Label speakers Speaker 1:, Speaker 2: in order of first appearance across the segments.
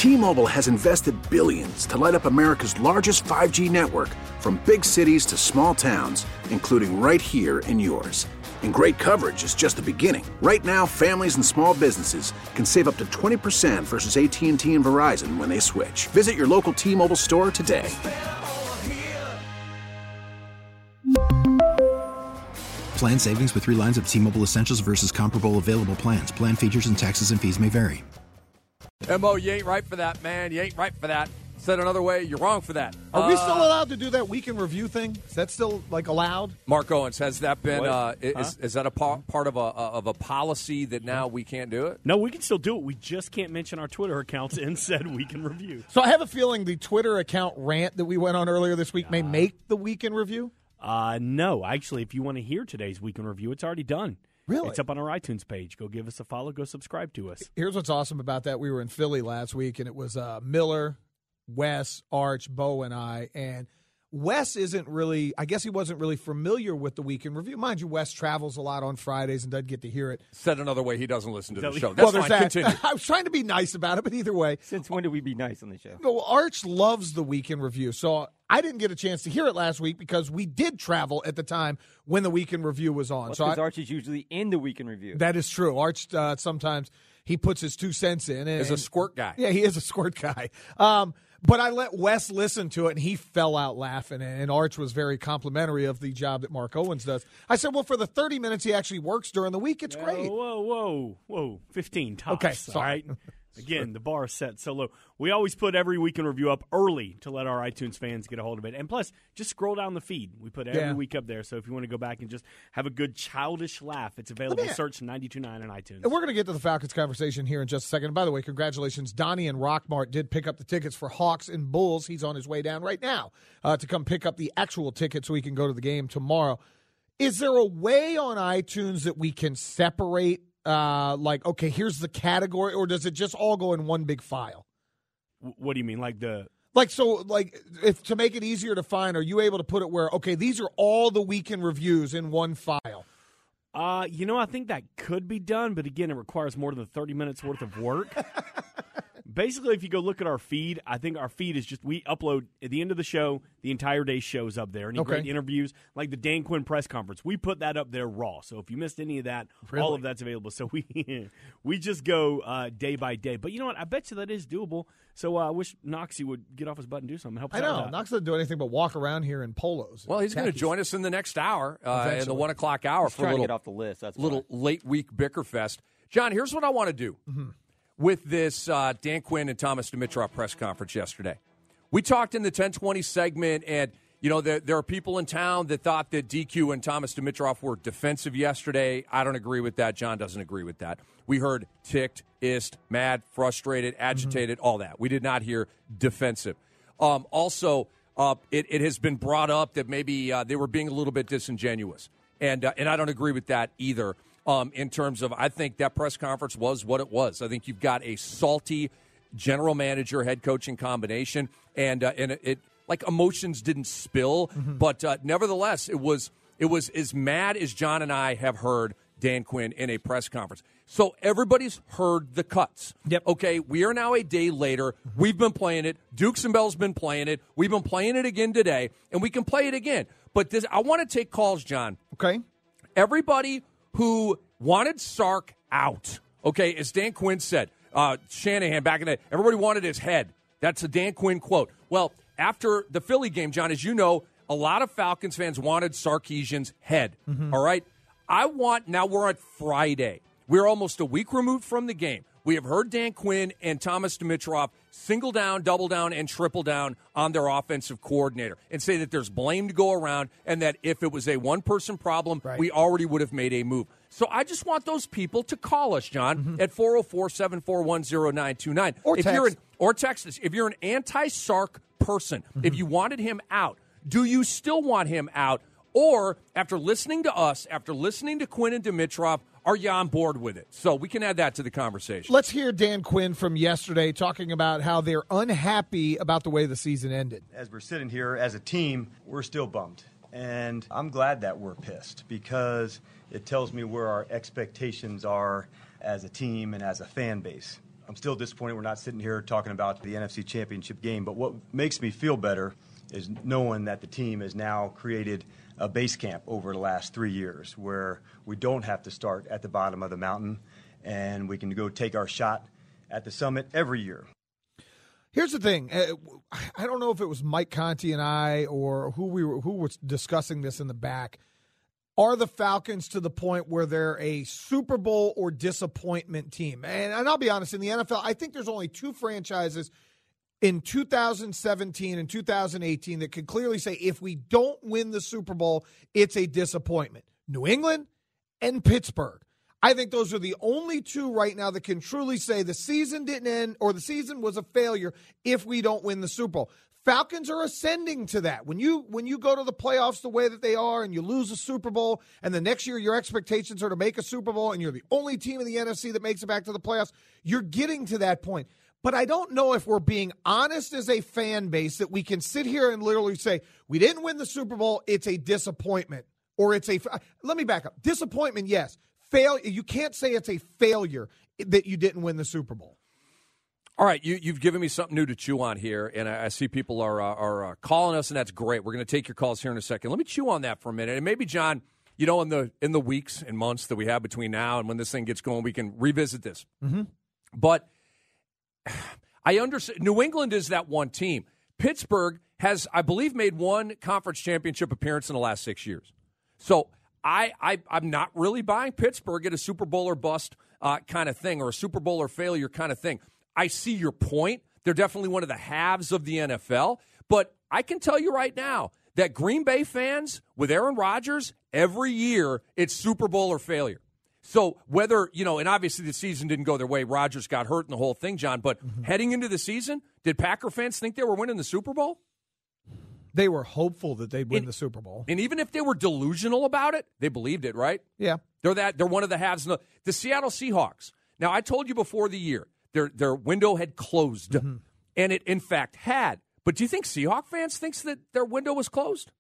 Speaker 1: T-Mobile has invested billions to light up America's largest 5G network, from big cities to small towns, including right here in yours. And great coverage is just the beginning. Right now, families and small businesses can save up to 20% versus AT&T and Verizon when they switch. Visit your local T-Mobile store today.
Speaker 2: Plan savings with 3 lines of T-Mobile Essentials versus comparable available plans. Plan features and taxes and fees may vary.
Speaker 3: Mo, you ain't right for that, man. You ain't right for that. Said another way, you're wrong for that.
Speaker 4: Are we still allowed to do that week in review thing? Is that still allowed?
Speaker 3: Mark Owens, has that been? Is that a part of a policy that now we can't do it?
Speaker 5: No, we can still do it. We just can't mention our Twitter accounts and said week in review.
Speaker 4: So I have a feeling the Twitter account rant that we went on earlier this week may make the week in review.
Speaker 5: No, actually, if you want to hear today's week in review, it's already done.
Speaker 4: Really?
Speaker 5: It's up on our iTunes page. Go give us a follow. Go subscribe to us.
Speaker 4: Here's what's awesome about that. We were in Philly last week, and it was Miller, Wes, Arch, Bo, and I. And Wes isn't really, I guess he wasn't really familiar with the week in review. Mind you, Wes travels a lot on Fridays and doesn't get to hear it.
Speaker 3: Said another way, he doesn't listen to the show. That's fine. Continue.
Speaker 4: I was trying to be nice about it, but either way.
Speaker 6: Since when did we be nice on the show?
Speaker 4: No, Arch loves the week in review. So I didn't get a chance to hear it last week because we did travel at the time when the week in review was on.
Speaker 6: Because Arch is usually in the week in review.
Speaker 4: That is true. Arch sometimes he puts his 2 cents in.
Speaker 3: He's a squirt guy.
Speaker 4: Yeah, he is a squirt guy. But I let Wes listen to it, and he fell out laughing. And Arch was very complimentary of the job that Mark Owens does. I said, well, for the 30 minutes he actually works during the week, it's great.
Speaker 5: Whoa. 15 tops.
Speaker 4: Okay, sorry.
Speaker 5: All right? Again, the bar is set so low. We always put every week in review up early to let our iTunes fans get a hold of it. And plus, just scroll down the feed. We put every week up there. So if you want to go back and just have a good childish laugh, it's available. Search 92.9 on iTunes.
Speaker 4: And we're going to get to the Falcons conversation here in just a second. And by the way, congratulations. Donnie and Rockmart did pick up the tickets for Hawks and Bulls. He's on his way down right now to come pick up the actual ticket so he can go to the game tomorrow. Is there a way on iTunes that we can separate okay, here's the category, or does it just all go in one big file?
Speaker 5: What do you mean?
Speaker 4: If to make it easier to find, are you able to put it where, okay, these are all the weekend reviews in one file?
Speaker 5: I think that could be done, but again, it requires more than 30 minutes worth of work. Basically, if you go look at our feed, I think our feed is just, we upload at the end of the show, the entire day show's up there. Any great interviews, like the Dan Quinn press conference, we put that up there raw. So if you missed any of that, all of that's available. So we just go day by day. But you know what? I bet you that is doable. So I wish Noxie would get off his butt and do something. Help us out.
Speaker 4: Knox doesn't do anything but walk around here in polos.
Speaker 3: Well, he's going to join us in the next hour, in the 1 o'clock hour, for a little,
Speaker 6: get off the list. That's
Speaker 3: little late week Bickerfest. John, here's what I want to do. Mm-hmm. With this Dan Quinn and Thomas Dimitroff press conference yesterday. We talked in the 1020 segment, and there are people in town that thought that DQ and Thomas Dimitroff were defensive yesterday. I don't agree with that. John doesn't agree with that. We heard ticked, mad, frustrated, agitated, all that. We did not hear defensive. Also, it has been brought up that maybe they were being a little bit disingenuous, and I don't agree with that either. In terms of, I think that press conference was what it was. I think you've got a salty general manager, head coaching combination, and it like emotions didn't spill, but nevertheless, it was as mad as John and I have heard Dan Quinn in a press conference. So everybody's heard the cuts.
Speaker 4: Yep.
Speaker 3: Okay, we are now a day later. We've been playing it. Dukes and Bell's been playing it. We've been playing it again today, and we can play it again. But I want to take calls, John.
Speaker 4: Okay.
Speaker 3: Everybody who wanted Sark out, okay, as Dan Quinn said, Shanahan back in the day, everybody wanted his head. That's a Dan Quinn quote. Well, after the Philly game, John, as you know, a lot of Falcons fans wanted Sarkisian's head, all right? Now we're on Friday. We're almost a week removed from the game. We have heard Dan Quinn and Thomas Dimitroff single down, double down, and triple down on their offensive coordinator and say that there's blame to go around and that if it was a one-person problem, we already would have made a move. So I just want those people to call us, John, at 404-741-0929. Or text us. If you're an anti-Sark person, if you wanted him out, do you still want him out? Or after listening to us, after listening to Quinn and Dimitroff, are you on board with it? So we can add that to the conversation.
Speaker 4: Let's hear Dan Quinn from yesterday talking about how they're unhappy about the way the season ended.
Speaker 7: As we're sitting here as a team, we're still bummed. And I'm glad that we're pissed because it tells me where our expectations are as a team and as a fan base. I'm still disappointed we're not sitting here talking about the NFC Championship game. But what makes me feel better is knowing that the team has now created a base camp over the last 3 years where we don't have to start at the bottom of the mountain and we can go take our shot at the summit every year.
Speaker 4: Here's the thing. I don't know if it was Mike Conti and I or who was discussing this in the back. Are the Falcons to the point where they're a Super Bowl or disappointment team? And I'll be honest, in the NFL, I think there's only two franchises in 2017 and 2018 that can clearly say if we don't win the Super Bowl, it's a disappointment. New England and Pittsburgh. I think those are the only two right now that can truly say the season didn't end or the season was a failure if we don't win the Super Bowl. Falcons are ascending to that. When you go to the playoffs the way that they are and you lose a Super Bowl and the next year your expectations are to make a Super Bowl and you're the only team in the NFC that makes it back to the playoffs, you're getting to that point. But I don't know if we're being honest as a fan base that we can sit here and literally say, we didn't win the Super Bowl, it's a disappointment. Or it's a – let me back up. Disappointment, yes. You can't say it's a failure that you didn't win the Super Bowl.
Speaker 3: All right, you've given me something new to chew on here, and I see people are calling us, and that's great. We're going to take your calls here in a second. Let me chew on that for a minute, and maybe, John, in the weeks and months that we have between now and when this thing gets going, we can revisit this. Mm-hmm. But I understand New England is that one team. Pittsburgh has, I believe, made one conference championship appearance in the last 6 years. So I'm not really buying Pittsburgh at a Super Bowl or bust kind of thing or a Super Bowl or failure kind of thing. I see your point. They're definitely one of the halves of the NFL. But I can tell you right now that Green Bay fans with Aaron Rodgers, every year it's Super Bowl or failure. So whether, and obviously the season didn't go their way. Rodgers got hurt and the whole thing, John. But heading into the season, did Packer fans think they were winning the Super Bowl?
Speaker 4: They were hopeful that they'd win the Super Bowl.
Speaker 3: And even if they were delusional about it, they believed it, right?
Speaker 4: Yeah.
Speaker 3: They're one of the halves. The Seattle Seahawks. Now, I told you before the year, their window had closed. Mm-hmm. And it, in fact, had. But do you think Seahawk fans thinks that their window was closed?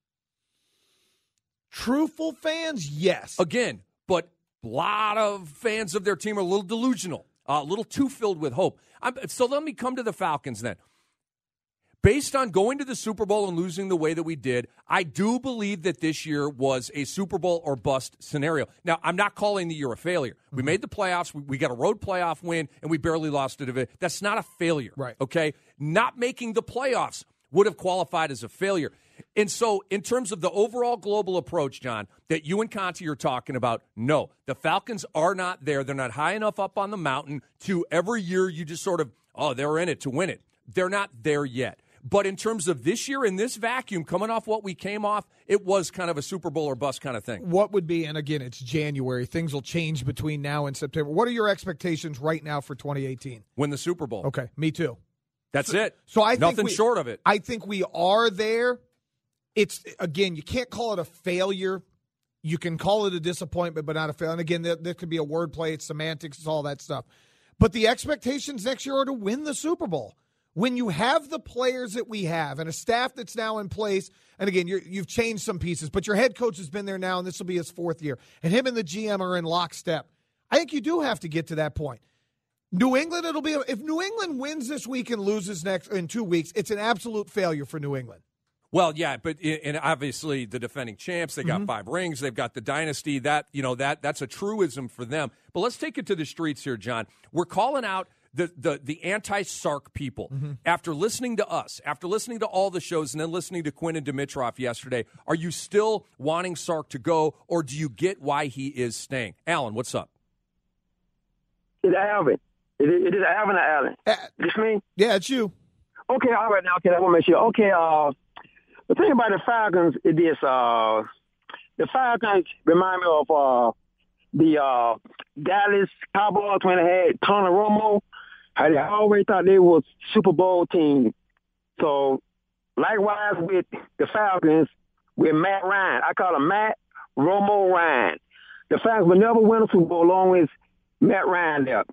Speaker 4: Truthful fans, yes.
Speaker 3: Again, but a lot of fans of their team are a little delusional, a little too filled with hope. So let me come to the Falcons then. Based on going to the Super Bowl and losing the way that we did, I do believe that this year was a Super Bowl or bust scenario. Now, I'm not calling the year a failure. Mm-hmm. We made the playoffs. We got a road playoff win, and we barely lost to division. That's not a failure,
Speaker 4: right?
Speaker 3: Okay? Not making the playoffs would have qualified as a failure. And so in terms of the overall global approach, John, that you and Conti are talking about, no, the Falcons are not there. They're not high enough up on the mountain to every year you just sort of, they're in it to win it. They're not there yet. But in terms of this year in this vacuum, coming off what we came off, it was kind of a Super Bowl or bust kind of thing.
Speaker 4: What would be, and again, it's January. Things will change between now and September. What are your expectations right now for 2018?
Speaker 3: Win the Super Bowl.
Speaker 4: Okay, me too.
Speaker 3: That's it.
Speaker 4: So I
Speaker 3: Nothing short of it.
Speaker 4: I think we are there. It's, again, you can't call it a failure. You can call it a disappointment, but not a failure. And again, there could be a wordplay. It's semantics. It's all that stuff. But the expectations next year are to win the Super Bowl. When you have the players that we have and a staff that's now in place, and again, you've changed some pieces, but your head coach has been there now, and this will be his fourth year, and him and the GM are in lockstep, I think you do have to get to that point. New England, if New England wins this week and loses in 2 weeks, it's an absolute failure for New England.
Speaker 3: Well, yeah, but and obviously the defending champs, they got 5 rings, they've got the dynasty. That's a truism for them. But let's take it to the streets here, John. We're calling out the anti-Sark people. After listening to us, after listening to all the shows, and then listening to Quinn and Dimitroff yesterday, are you still wanting Sark to go, or do you get why he is staying? Alan, what's up?
Speaker 8: It's Alvin. It is Alvin or Alan? It's me?
Speaker 4: Yeah, it's you.
Speaker 8: Okay, all right now. Okay, I want to make sure. Okay, the thing about the Falcons is this. The Falcons remind me of the Dallas Cowboys when they had Tony Romo. How they always thought they was Super Bowl team. So, likewise with the Falcons, with Matt Ryan. I call him Matt Romo Ryan. The Falcons will never win a Super Bowl along with Matt Ryan there.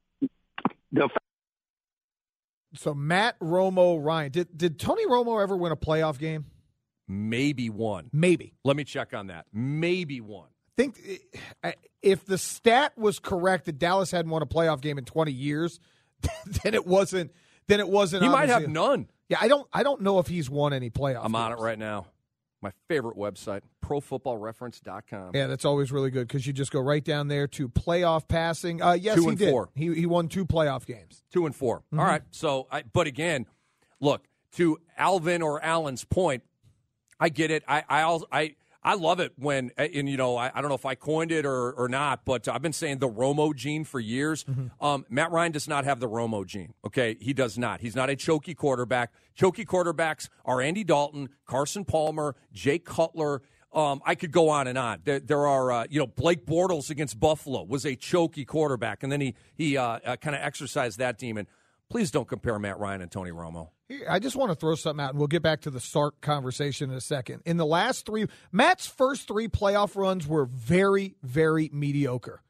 Speaker 4: So, Matt Romo Ryan. Did Tony Romo ever win a playoff game?
Speaker 3: Maybe one.
Speaker 4: Maybe.
Speaker 3: Let me check on that. Maybe one.
Speaker 4: I think if the stat was correct that Dallas hadn't won a playoff game in 20 years, then it wasn't.
Speaker 3: He might have none.
Speaker 4: Yeah, I don't know if he's won any playoffs.
Speaker 3: I'm on it right now. My favorite website, ProFootballReference.com.
Speaker 4: Yeah, that's always really good because you just go right down there to playoff passing. Yes,
Speaker 3: 2
Speaker 4: he
Speaker 3: and
Speaker 4: did.
Speaker 3: 4.
Speaker 4: He won 2 playoff games.
Speaker 3: 2 and 4. All right. So, but again, look, to Alvin or Alan's point, I get it. I love it when, and you know, I don't know if I coined it or not, but I've been saying the Romo gene for years. Matt Ryan does not have the Romo gene. Okay, he does not. He's not a chokey quarterback. Chokey quarterbacks are Andy Dalton, Carson Palmer, Jay Cutler. I could go on and on. There are, Blake Bortles against Buffalo was a chokey quarterback, and then he kind of exercised that demon. Please don't compare Matt Ryan and Tony Romo.
Speaker 4: I just want to throw something out, and we'll get back to the Sark conversation in a second. In the last 3, Matt's first 3 playoff runs were very, very mediocre.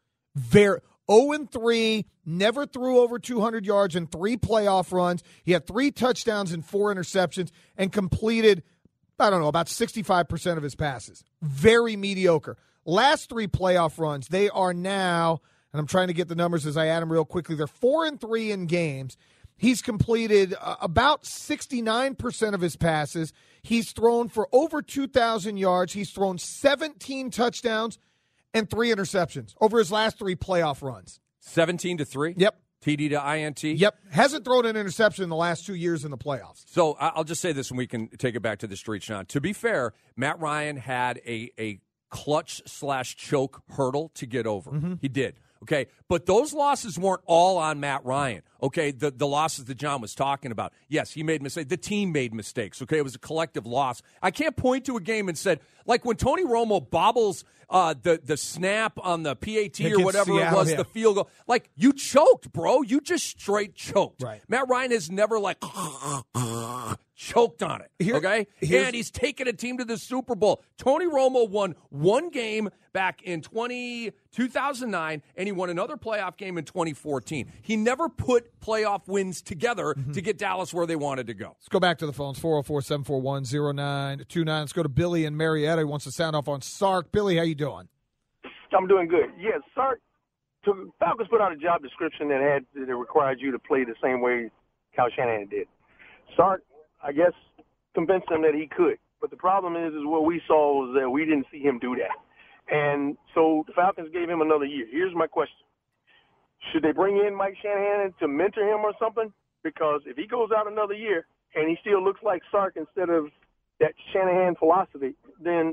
Speaker 4: 0-3, never threw over 200 yards in 3 playoff runs. He had 3 touchdowns and 4 interceptions and completed, about 65% of his passes. Very mediocre. Last 3 playoff runs, they are now, and I'm trying to get the numbers as I add them real quickly, they're 4-3 in games. He's completed about 69% of his passes. He's thrown for over 2,000 yards. He's thrown 17 touchdowns and 3 interceptions over his last 3 playoff runs.
Speaker 3: 17-3?
Speaker 4: Yep.
Speaker 3: TD to INT?
Speaker 4: Yep. Hasn't thrown an interception in the last 2 years in the playoffs.
Speaker 3: So I'll just say this, and we can take it back to the street, Sean. To be fair, Matt Ryan had a clutch/choke hurdle to get over. He did. Okay, but those losses weren't all on Matt Ryan. Okay, the losses that John was talking about. Yes, he made mistakes. The team made mistakes. Okay, it was a collective loss. I can't point to a game and said, like when Tony Romo bobbles the snap on the PAT or whatever it was, the field goal. Like, you choked, bro. You just straight choked.
Speaker 4: Right.
Speaker 3: Matt Ryan has never, choked on it, okay? And he's taken a team to the Super Bowl. Tony Romo won 1 game back in 2009, and he won another playoff game in 2014. He never put playoff wins together to get Dallas where they wanted to go.
Speaker 4: Let's go back to the phones, 404-741-0929. Let's go to Billy in Marietta, who wants to sound off on Sark. Billy, how you doing?
Speaker 9: I'm doing good. Yes, Sark, Falcons put out a job description that required you to play the same way Kyle Shanahan did. Sark, I guess, convinced him that he could. But the problem is what we saw was that we didn't see him do that. And so the Falcons gave him another year. Here's my question. Should they bring in Mike Shanahan to mentor him or something? Because if he goes out another year and he still looks like Sark instead of that Shanahan philosophy, then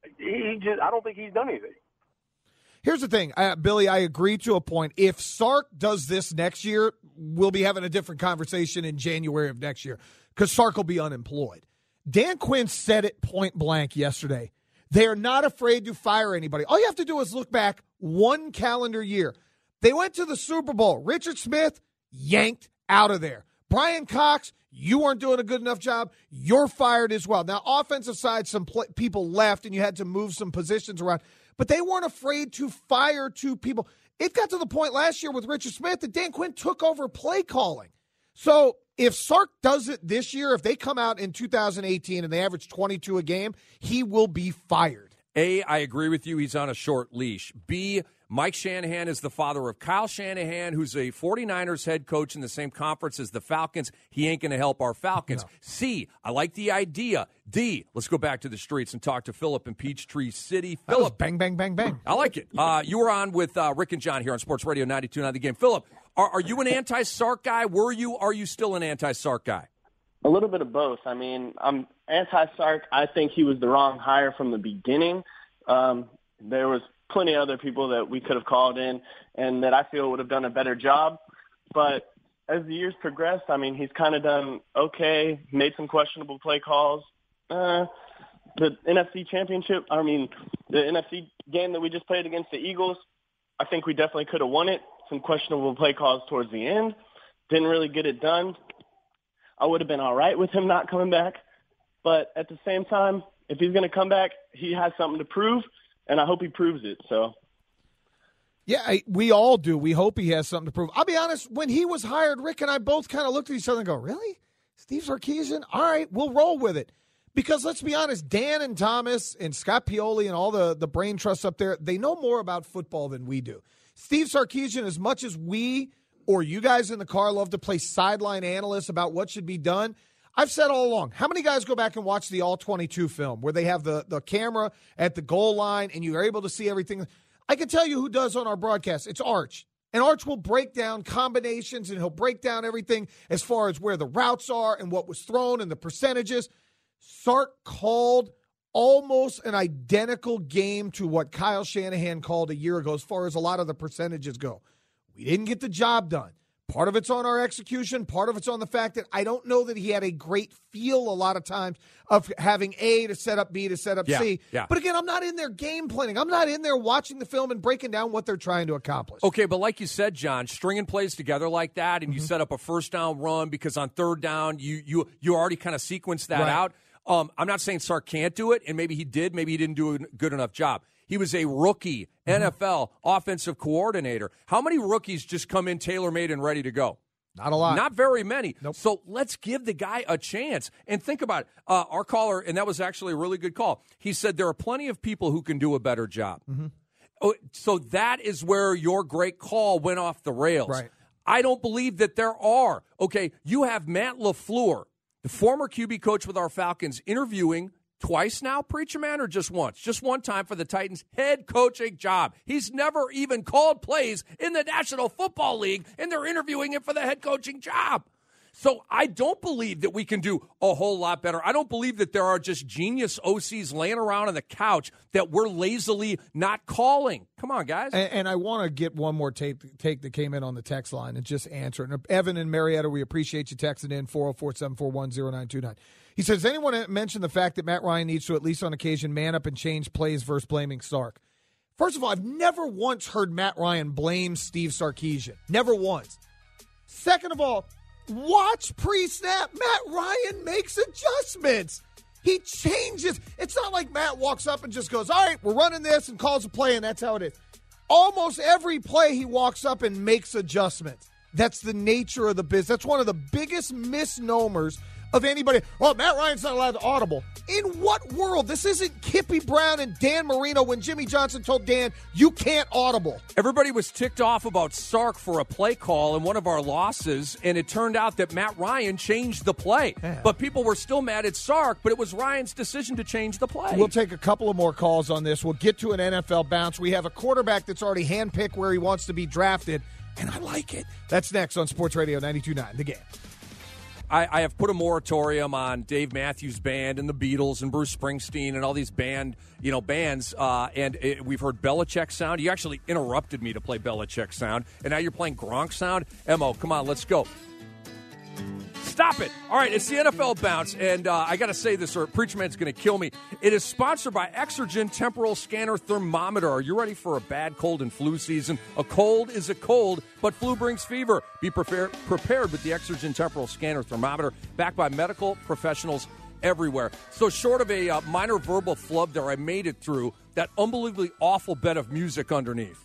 Speaker 9: I don't think he's done anything.
Speaker 4: Here's the thing, Billy, I agree to a point. If Sark does this next year, we'll be having a different conversation in January of next year because Sark will be unemployed. Dan Quinn said it point blank yesterday. They are not afraid to fire anybody. All you have to do is look back 1 calendar year. They went to the Super Bowl. Richard Smith, yanked out of there. Brian Cox, you weren't doing a good enough job. You're fired as well. Now, offensive side, some people left, and you had to move some positions around. But they weren't afraid to fire 2 people. It got to the point last year with Richard Smith that Dan Quinn took over play calling. So if Sark does it this year, if they come out in 2018 and they average 22 a game, he will be fired.
Speaker 3: A, I agree with you. He's on a short leash. B, Mike Shanahan is the father of Kyle Shanahan, who's a 49ers head coach in the same conference as the Falcons. He ain't going to help our Falcons. No. C, I like the idea. D, let's go back to the streets and talk to Philip in Peachtree City. Philip.
Speaker 4: Bang, bang, bang, bang.
Speaker 3: I like it. You were on with Rick and John here on Sports Radio 92.9 The Game. Philip, are you an anti-Sark guy? Are you still an anti-Sark guy?
Speaker 10: A little bit of both. I mean, I'm anti-Sark. I think he was the wrong hire from the beginning. There was plenty of other people that we could have called in and that I feel would have done a better job. But as the years progressed, I mean, he's kind of done okay, made some questionable play calls. The NFC Championship, the NFC game that we just played against the Eagles, I think we definitely could have won it. Some questionable play calls towards the end. Didn't really get it done. I would have been all right with him not coming back. But at the same time, if he's going to come back, he has something to prove, and I hope he proves it. So,
Speaker 4: yeah, we all do. We hope he has something to prove. I'll be honest, when he was hired, Rick and I both kind of looked at each other and go, really? Steve Sarkisian? All right, we'll roll with it. Because let's be honest, Dan and Thomas and Scott Pioli and all the brain trusts up there, they know more about football than we do. Steve Sarkisian, as much as we or you guys in the car love to play sideline analysts about what should be done, I've said all along, how many guys go back and watch the All-22 film where they have the camera at the goal line and you are able to see everything? I can tell you who does on our broadcast. It's Arch. And Arch will break down combinations, and he'll break down everything as far as where the routes are and what was thrown and the percentages. Sark called almost an identical game to what Kyle Shanahan called a year ago as far as a lot of the percentages go. We didn't get the job done. Part of it's on our execution. Part of it's on the fact that I don't know that he had a great feel a lot of times of having A to set up B to set up C.
Speaker 3: Yeah.
Speaker 4: But again, I'm not in there game planning. I'm not in there watching the film and breaking down what they're trying to accomplish.
Speaker 3: Okay, but like you said, John, stringing plays together like that, and you set up a first down run because on third down you already kind of sequenced that out. I'm not saying Sark can't do it, and maybe he did. Maybe he didn't do a good enough job. He was a rookie NFL offensive coordinator. How many rookies just come in tailor-made and ready to go?
Speaker 4: Not a lot.
Speaker 3: Not very many.
Speaker 4: Nope.
Speaker 3: So let's give the guy a chance. And think about it. Our caller, and that was actually a really good call, he said there are plenty of people who can do a better job. Oh, so that is where your great call went off the rails.
Speaker 4: Right.
Speaker 3: I don't believe that there are. Okay, you have Matt LaFleur, the former QB coach with our Falcons, interviewing twice now, Preacher Man, or just once? Just one time for the Titans' head coaching job. He's never even called plays in the National Football League, and they're interviewing him for the head coaching job. So I don't believe that we can do a whole lot better. I don't believe that there are just genius OCs laying around on the couch that we're lazily not calling. Come on, guys.
Speaker 4: And I want to get one more take that came in on the text line and just answer it. And Evan and Marietta, we appreciate you texting in 404-741-0929. He says, anyone mention the fact that Matt Ryan needs to, at least on occasion, man up and change plays versus blaming Sark? First of all, I've never once heard Matt Ryan blame Steve Sarkisian. Never once. Second of all, watch pre-snap. Matt Ryan makes adjustments. He changes. It's not like Matt walks up and just goes, all right, we're running this, and calls a play, and that's how it is. Almost every play he walks up and makes adjustments. That's the nature of the business. That's one of the biggest misnomers of anybody. Well, Matt Ryan's not allowed to audible. In what world? This isn't Kippy Brown and Dan Marino when Jimmy Johnson told Dan, you can't audible.
Speaker 3: Everybody was ticked off about Sark for a play call in one of our losses, and it turned out that Matt Ryan changed the play.
Speaker 4: Yeah.
Speaker 3: But people were still mad at Sark, but it was Ryan's decision to change the play.
Speaker 4: We'll take a couple of more calls on this. We'll get to an NFL bounce. We have a quarterback that's already handpicked where he wants to be drafted, and I like it. That's next on Sports Radio 92.9, The Game.
Speaker 3: I have put a moratorium on Dave Matthews Band and the Beatles and Bruce Springsteen and all these bands. We've heard Belichick sound. You actually interrupted me to play Belichick sound, and now you're playing Gronk sound. Mo, come on, let's go. Stop it. All right, it's the NFL bounce, and I got to say this, or Preacher Man's going to kill me. It is sponsored by Exergen Temporal Scanner Thermometer. Are you ready for a bad cold and flu season? A cold is a cold, but flu brings fever. Be prepared with the Exergen Temporal Scanner Thermometer, backed by medical professionals everywhere. So short of a minor verbal flub there, I made it through that unbelievably awful bed of music underneath.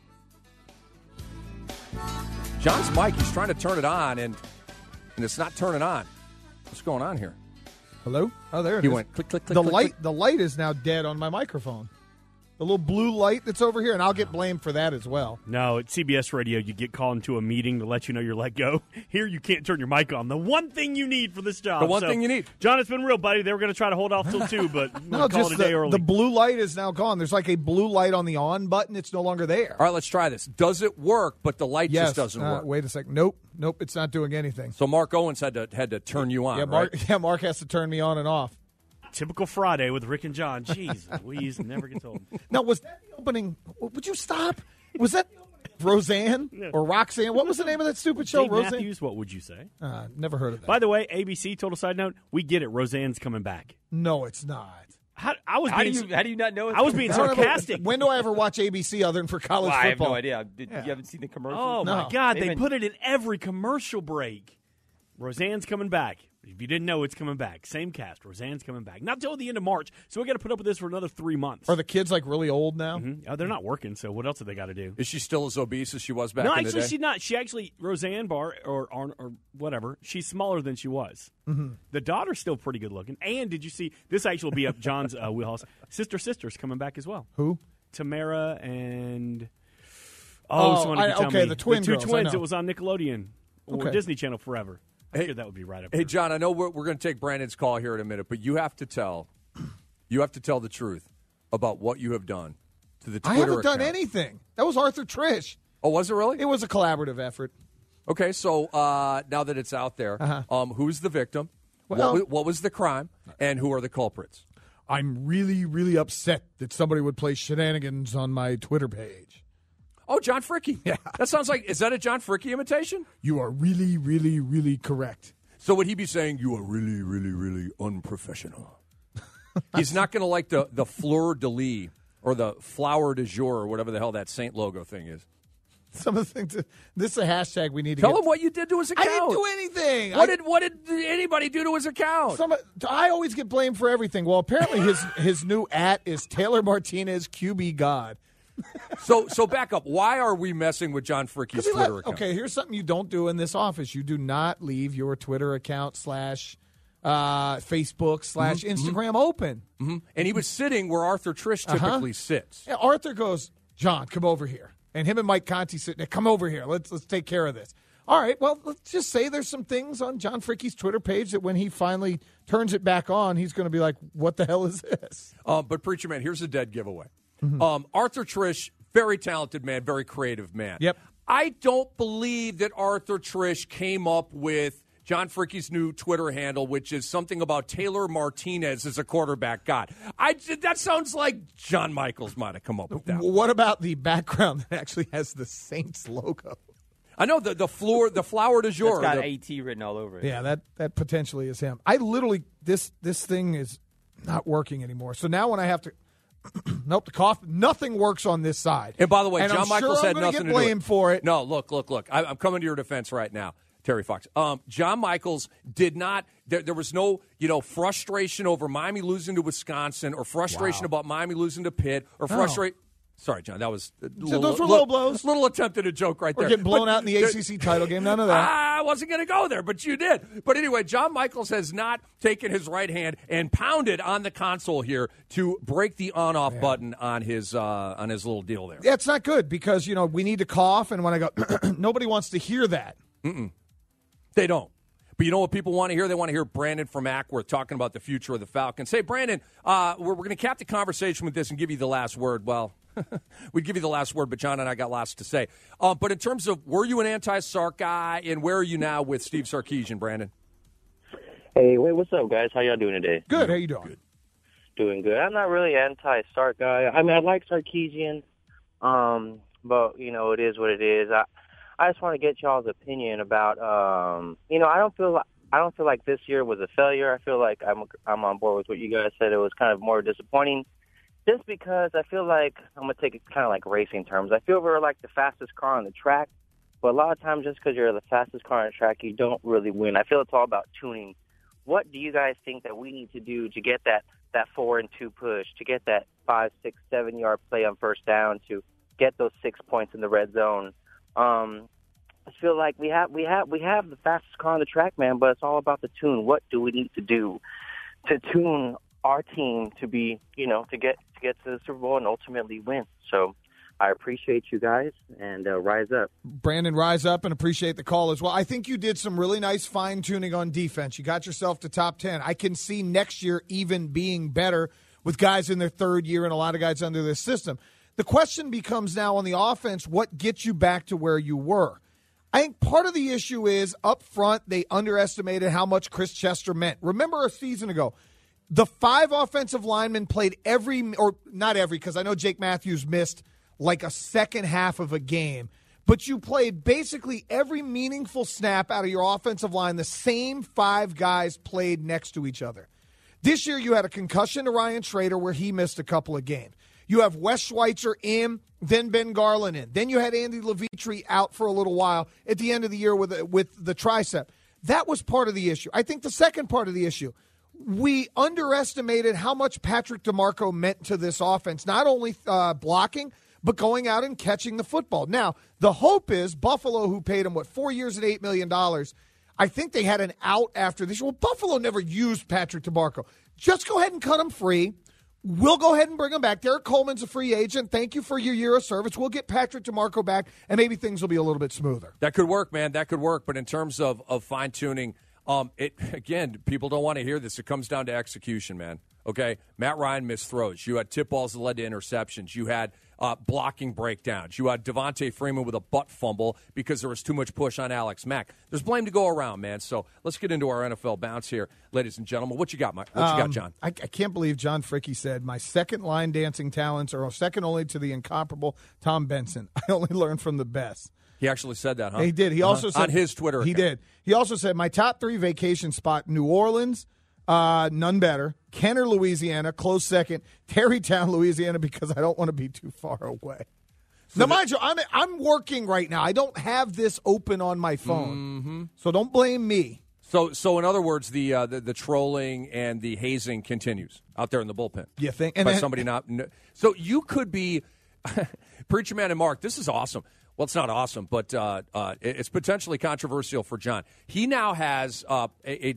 Speaker 3: John's mic, he's trying to turn it on, and it's not turning on. What's going on here?
Speaker 4: Hello? Oh, there it is.
Speaker 3: He went click, click, click,
Speaker 4: the
Speaker 3: click,
Speaker 4: light,
Speaker 3: click.
Speaker 4: The light is now dead on my microphone. The little blue light that's over here, and I'll get blamed for that as well.
Speaker 5: No, at CBS Radio, you get called into a meeting to let you know you're let go. Here, you can't turn your mic on. The one thing you need for this job.
Speaker 3: The one thing you need.
Speaker 5: John, it's been real, buddy. They were going to try to hold off till 2, but
Speaker 4: No,
Speaker 5: call
Speaker 4: just
Speaker 5: it a day early.
Speaker 4: the blue light is now gone. There's like a blue light on the on button. It's no longer there.
Speaker 3: All right, let's try this. Does it work, but the light
Speaker 4: Yes.
Speaker 3: just doesn't work?
Speaker 4: Wait a second. Nope, it's not doing anything.
Speaker 3: So Mark Owens had to turn you on,
Speaker 4: Yeah,
Speaker 3: right?
Speaker 4: Mark has to turn me on and off.
Speaker 5: Typical Friday with Rick and John. Jeez, Louise, never gets old.
Speaker 4: Now, was that the opening? Would you stop? Was that Roseanne or Roxanne? What was the name of that stupid show?
Speaker 5: Dave
Speaker 4: Roseanne?
Speaker 5: Matthews, what would you say?
Speaker 4: Never heard of that.
Speaker 5: By the way, ABC, total side note, we get it. Roseanne's coming back.
Speaker 4: No, it's not.
Speaker 5: How do you not know? I was being
Speaker 4: I don't
Speaker 5: sarcastic.
Speaker 4: When do I ever watch ABC other than for college
Speaker 6: I have
Speaker 4: football?
Speaker 6: no idea. You haven't seen the commercials?
Speaker 5: Oh,
Speaker 4: No.
Speaker 5: my God. They
Speaker 6: They've been-
Speaker 5: put it in every commercial break. Roseanne's coming back. If you didn't know, it's coming back. Same cast. Roseanne's coming back. Not till the end of March, so we got to put up with this for another 3 months.
Speaker 4: Are the kids like really old now?
Speaker 5: Oh, they're not working, so what else have they got to do?
Speaker 3: Is she still as obese as she was back
Speaker 5: No,
Speaker 3: in the
Speaker 5: actually,
Speaker 3: day?
Speaker 5: she's not. She actually, Roseanne Barr or whatever, she's smaller than she was. Mm-hmm. The daughter's still pretty good looking. And did you see, this actually will be up John's wheelhouse, Sister's coming back as well.
Speaker 4: Who?
Speaker 5: Tamara and...
Speaker 4: the twin
Speaker 5: the two
Speaker 4: girls,
Speaker 5: twins. It was on Nickelodeon or Disney Channel forever. I figured that would be right up there.
Speaker 3: Hey, John, I know we're going to take Brandon's call here in a minute, but you have to tell the truth about what you have done to the Twitter
Speaker 4: I haven't
Speaker 3: account.
Speaker 4: done anything. That was Arthur Trish.
Speaker 3: Oh, was it really?
Speaker 4: It was a collaborative effort.
Speaker 3: Okay, so now that it's out there, who's the victim?
Speaker 4: Well,
Speaker 3: what was the crime? And who are the culprits?
Speaker 4: I'm really, really upset that somebody would play shenanigans on my Twitter page.
Speaker 3: Oh, John Fricke. Yeah. That sounds like, is that a John Fricke imitation?
Speaker 4: You are really, really, really correct.
Speaker 3: So would he be saying, you are really, really, really unprofessional? He's not going to like the fleur de lis or the flower de jour or whatever the hell that Saint logo thing is.
Speaker 4: Some of the things. This is a hashtag we need to
Speaker 3: Tell him what you did to his account.
Speaker 4: I didn't do anything.
Speaker 3: What did anybody do to his account?
Speaker 4: I always get blamed for everything. Well, apparently his new @ is Taylor Martinez QB God.
Speaker 3: So back up. Why are we messing with John Fricke's Twitter account?
Speaker 4: Okay, here's something you don't do in this office. You do not leave your Twitter account / Facebook / Instagram open.
Speaker 3: Mm-hmm. And he was sitting where Arthur Trish typically sits.
Speaker 4: Yeah, Arthur goes, John, come over here. And him and Mike Conti sitting there, come over here. Let's take care of this. All right, well, let's just say there's some things on John Fricke's Twitter page that when he finally turns it back on, he's going to be like, what the hell is this?
Speaker 3: But, Preacher Man, here's a dead giveaway. Mm-hmm. Arthur Trish, very talented man, very creative man.
Speaker 4: Yep.
Speaker 3: I don't believe that Arthur Trish came up with John Fricke's new Twitter handle, which is something about Taylor Martinez as a quarterback god. That sounds like John Michaels might have come up with that.
Speaker 4: What about the background that actually has the Saints logo?
Speaker 3: I know the flower de jour.
Speaker 6: It's got AT written all over it.
Speaker 4: Yeah, that potentially is him. I literally, this thing is not working anymore. So now when I have to, nope, the cough, nothing works on this side.
Speaker 3: And by the way,
Speaker 4: and
Speaker 3: John Michaels had nothing to do with it.
Speaker 4: I'm get blamed for it.
Speaker 3: No, look. I'm coming to your defense right now, Terry Fox. John Michaels did not. There was no, frustration over Miami losing to Wisconsin, or frustration about Miami losing to Pitt, or frustration. Sorry, John. That was
Speaker 4: those were low blows.
Speaker 3: Little attempt at a joke right there.
Speaker 4: Or getting blown out in the ACC title game. None of that.
Speaker 3: I wasn't going to go there, but you did. But anyway, John Michaels has not taken his right hand and pounded on the console here to break the on-off button on his little deal there.
Speaker 4: Yeah, it's not good because we need to cough, and when I go, nobody wants to hear that.
Speaker 3: They don't. But you know what people want to hear? They want to hear Brandon from Ackworth talking about the future of the Falcons. Hey, Brandon, we're going to cap the conversation with this and give you the last word. Well, we'd give you the last word, but John and I got lots to say. But in terms of, were you an anti-Sark guy, and where are you now with Steve Sarkisian, Brandon?
Speaker 11: Hey, what's up, guys? How y'all doing today?
Speaker 4: Good. How you doing?
Speaker 11: Good. Doing good. I'm not really an anti-Sark guy. I mean, I like Sarkisian, but, it is what it is. I just want to get y'all's opinion about, I don't feel like this year was a failure. I feel like I'm on board with what you guys said. It was kind of more disappointing. Just because I feel like, I'm going to take it kind of like racing terms. I feel we're like the fastest car on the track, but a lot of times just because you're the fastest car on the track, you don't really win. I feel it's all about tuning. What do you guys think that we need to do to get that 4-2 push, to get that 5, 6, 7 yard play on first down, to get those 6 points in the red zone? I feel like we have the fastest car on the track, man, but it's all about the tune. What do we need to do to tune our team to be, to get to the Super Bowl and ultimately win? So I appreciate you guys, and rise up.
Speaker 4: Brandon, rise up, and appreciate the call as well. I think you did some really nice fine-tuning on defense. You got yourself to top 10. I can see next year even being better with guys in their third year and a lot of guys under this system. The question becomes now on the offense, what gets you back to where you were? I think part of the issue is up front they underestimated how much Chris Chester meant. Remember a season ago, the 5 offensive linemen played not every, because I know Jake Matthews missed like a second half of a game, but you played basically every meaningful snap out of your offensive line. The same 5 guys played next to each other. This year you had a concussion to Ryan Schrader where he missed a couple of games. You have Wes Schweitzer in, then Ben Garland in. Then you had Andy Levitre out for a little while at the end of the year with the tricep. That was part of the issue. I think the second part of the issue, we underestimated how much Patrick DeMarco meant to this offense, not only blocking, but going out and catching the football. Now, the hope is Buffalo, who paid him, 4 years at $8 million, I think they had an out after this. Well, Buffalo never used Patrick DeMarco. Just go ahead and cut him free. We'll go ahead and bring him back. Derek Coleman's a free agent. Thank you for your year of service. We'll get Patrick DeMarco back, and maybe things will be a little bit smoother.
Speaker 3: That could work, man. That could work. But in terms of fine-tuning, again, people don't want to hear this. It comes down to execution, man. Okay? Matt Ryan missed throws. You had tip balls that led to interceptions. You had blocking breakdowns. You had Devontae Freeman with a butt fumble because there was too much push on Alex Mack. There's blame to go around, man. So let's get into our NFL bounce here, ladies and gentlemen. What you got, Mike? What you got, John?
Speaker 4: I can't believe John Fricky said, my second line dancing talents are second only to the incomparable Tom Benson. I only learned from the best.
Speaker 3: He actually said that, huh?
Speaker 4: He did. He also said
Speaker 3: on his Twitter account.
Speaker 4: He did. He also said, my top 3 vacation spot, New Orleans, none better. Kenner, Louisiana, close second. Terrytown, Louisiana, because I don't want to be too far away. Now, mind you, I'm working right now. I don't have this open on my phone, so don't blame me.
Speaker 3: So in other words, the trolling and the hazing continues out there in the bullpen.
Speaker 4: You think?
Speaker 3: By somebody not. So you could be Preacher Man and Mark. This is awesome. Well, it's not awesome, but it's potentially controversial for John. He now has a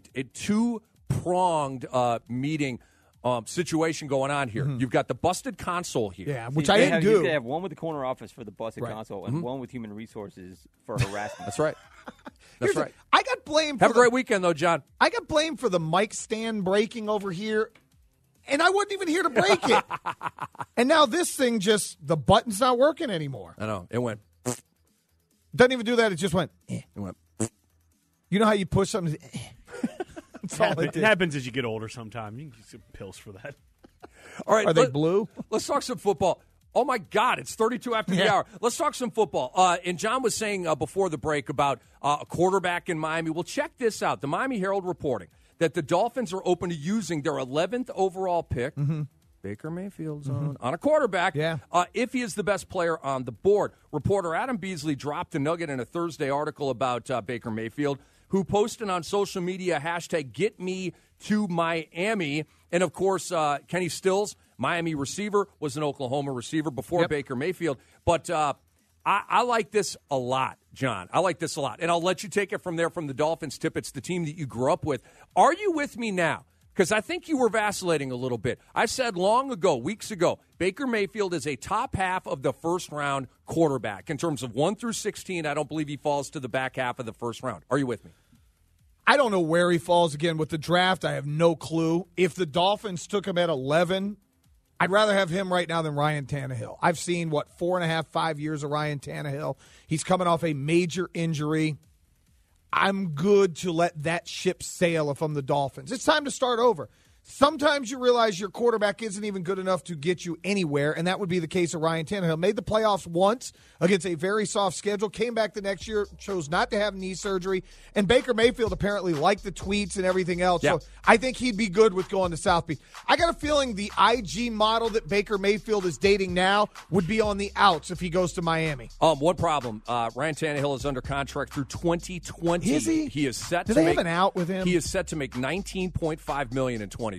Speaker 3: two-pronged meeting situation going on here. You've got the busted console here.
Speaker 4: Yeah, which I didn't do.
Speaker 6: They have one with the corner office for the busted console and one with human resources for harassment.
Speaker 3: That's right. That's right.
Speaker 4: I got blamed.
Speaker 3: Have a great weekend, though, John.
Speaker 4: I got blamed for the mic stand breaking over here, and I wasn't even here to break it. And now this thing the button's not working anymore.
Speaker 3: I know. It went.
Speaker 4: Doesn't even do that. It just went.
Speaker 3: It went.
Speaker 4: You know how you push something? That's all it did.
Speaker 5: It happens as you get older sometimes. You can get some pills for that.
Speaker 3: All right.
Speaker 4: Are they blue?
Speaker 3: Let's talk some football. Oh, my God. It's 32 after the hour. Let's talk some football. And John was saying before the break about a quarterback in Miami. Well, check this out. The Miami Herald reporting that the Dolphins are open to using their 11th overall pick, Baker Mayfield's on a quarterback, if he is the best player on the board. Reporter Adam Beasley dropped a nugget in a Thursday article about Baker Mayfield, who posted on social media hashtag #GetMeToMiami. And, of course, Kenny Stills, Miami receiver, was an Oklahoma receiver before Baker Mayfield. But I like this a lot, John. I like this a lot. And I'll let you take it from there from the Dolphins tip. It's the team that you grew up with. Are you with me now? Because I think you were vacillating a little bit. I said long ago, weeks ago, Baker Mayfield is a top half of the first-round quarterback. In terms of 1 through 16, I don't believe he falls to the back half of the first round. Are you with me?
Speaker 4: I don't know where he falls again with the draft. I have no clue. If the Dolphins took him at 11, I'd rather have him right now than Ryan Tannehill. I've seen, 4.5, 5 years of Ryan Tannehill. He's coming off a major injury. I'm good to let that ship sail if I'm the Dolphins. It's time to start over. Sometimes you realize your quarterback isn't even good enough to get you anywhere, and that would be the case of Ryan Tannehill. Made the playoffs once against a very soft schedule, came back the next year, chose not to have knee surgery, and Baker Mayfield apparently liked the tweets and everything else. So I think he'd be good with going to South Beach. I got a feeling the IG model that Baker Mayfield is dating now would be on the outs if he goes to Miami.
Speaker 3: One problem. Ryan Tannehill is under contract through 2020.
Speaker 4: Is he?
Speaker 3: He is set
Speaker 4: Do
Speaker 3: to
Speaker 4: they
Speaker 3: make
Speaker 4: have an out with him?
Speaker 3: He is set to make $19.5 million in 2020.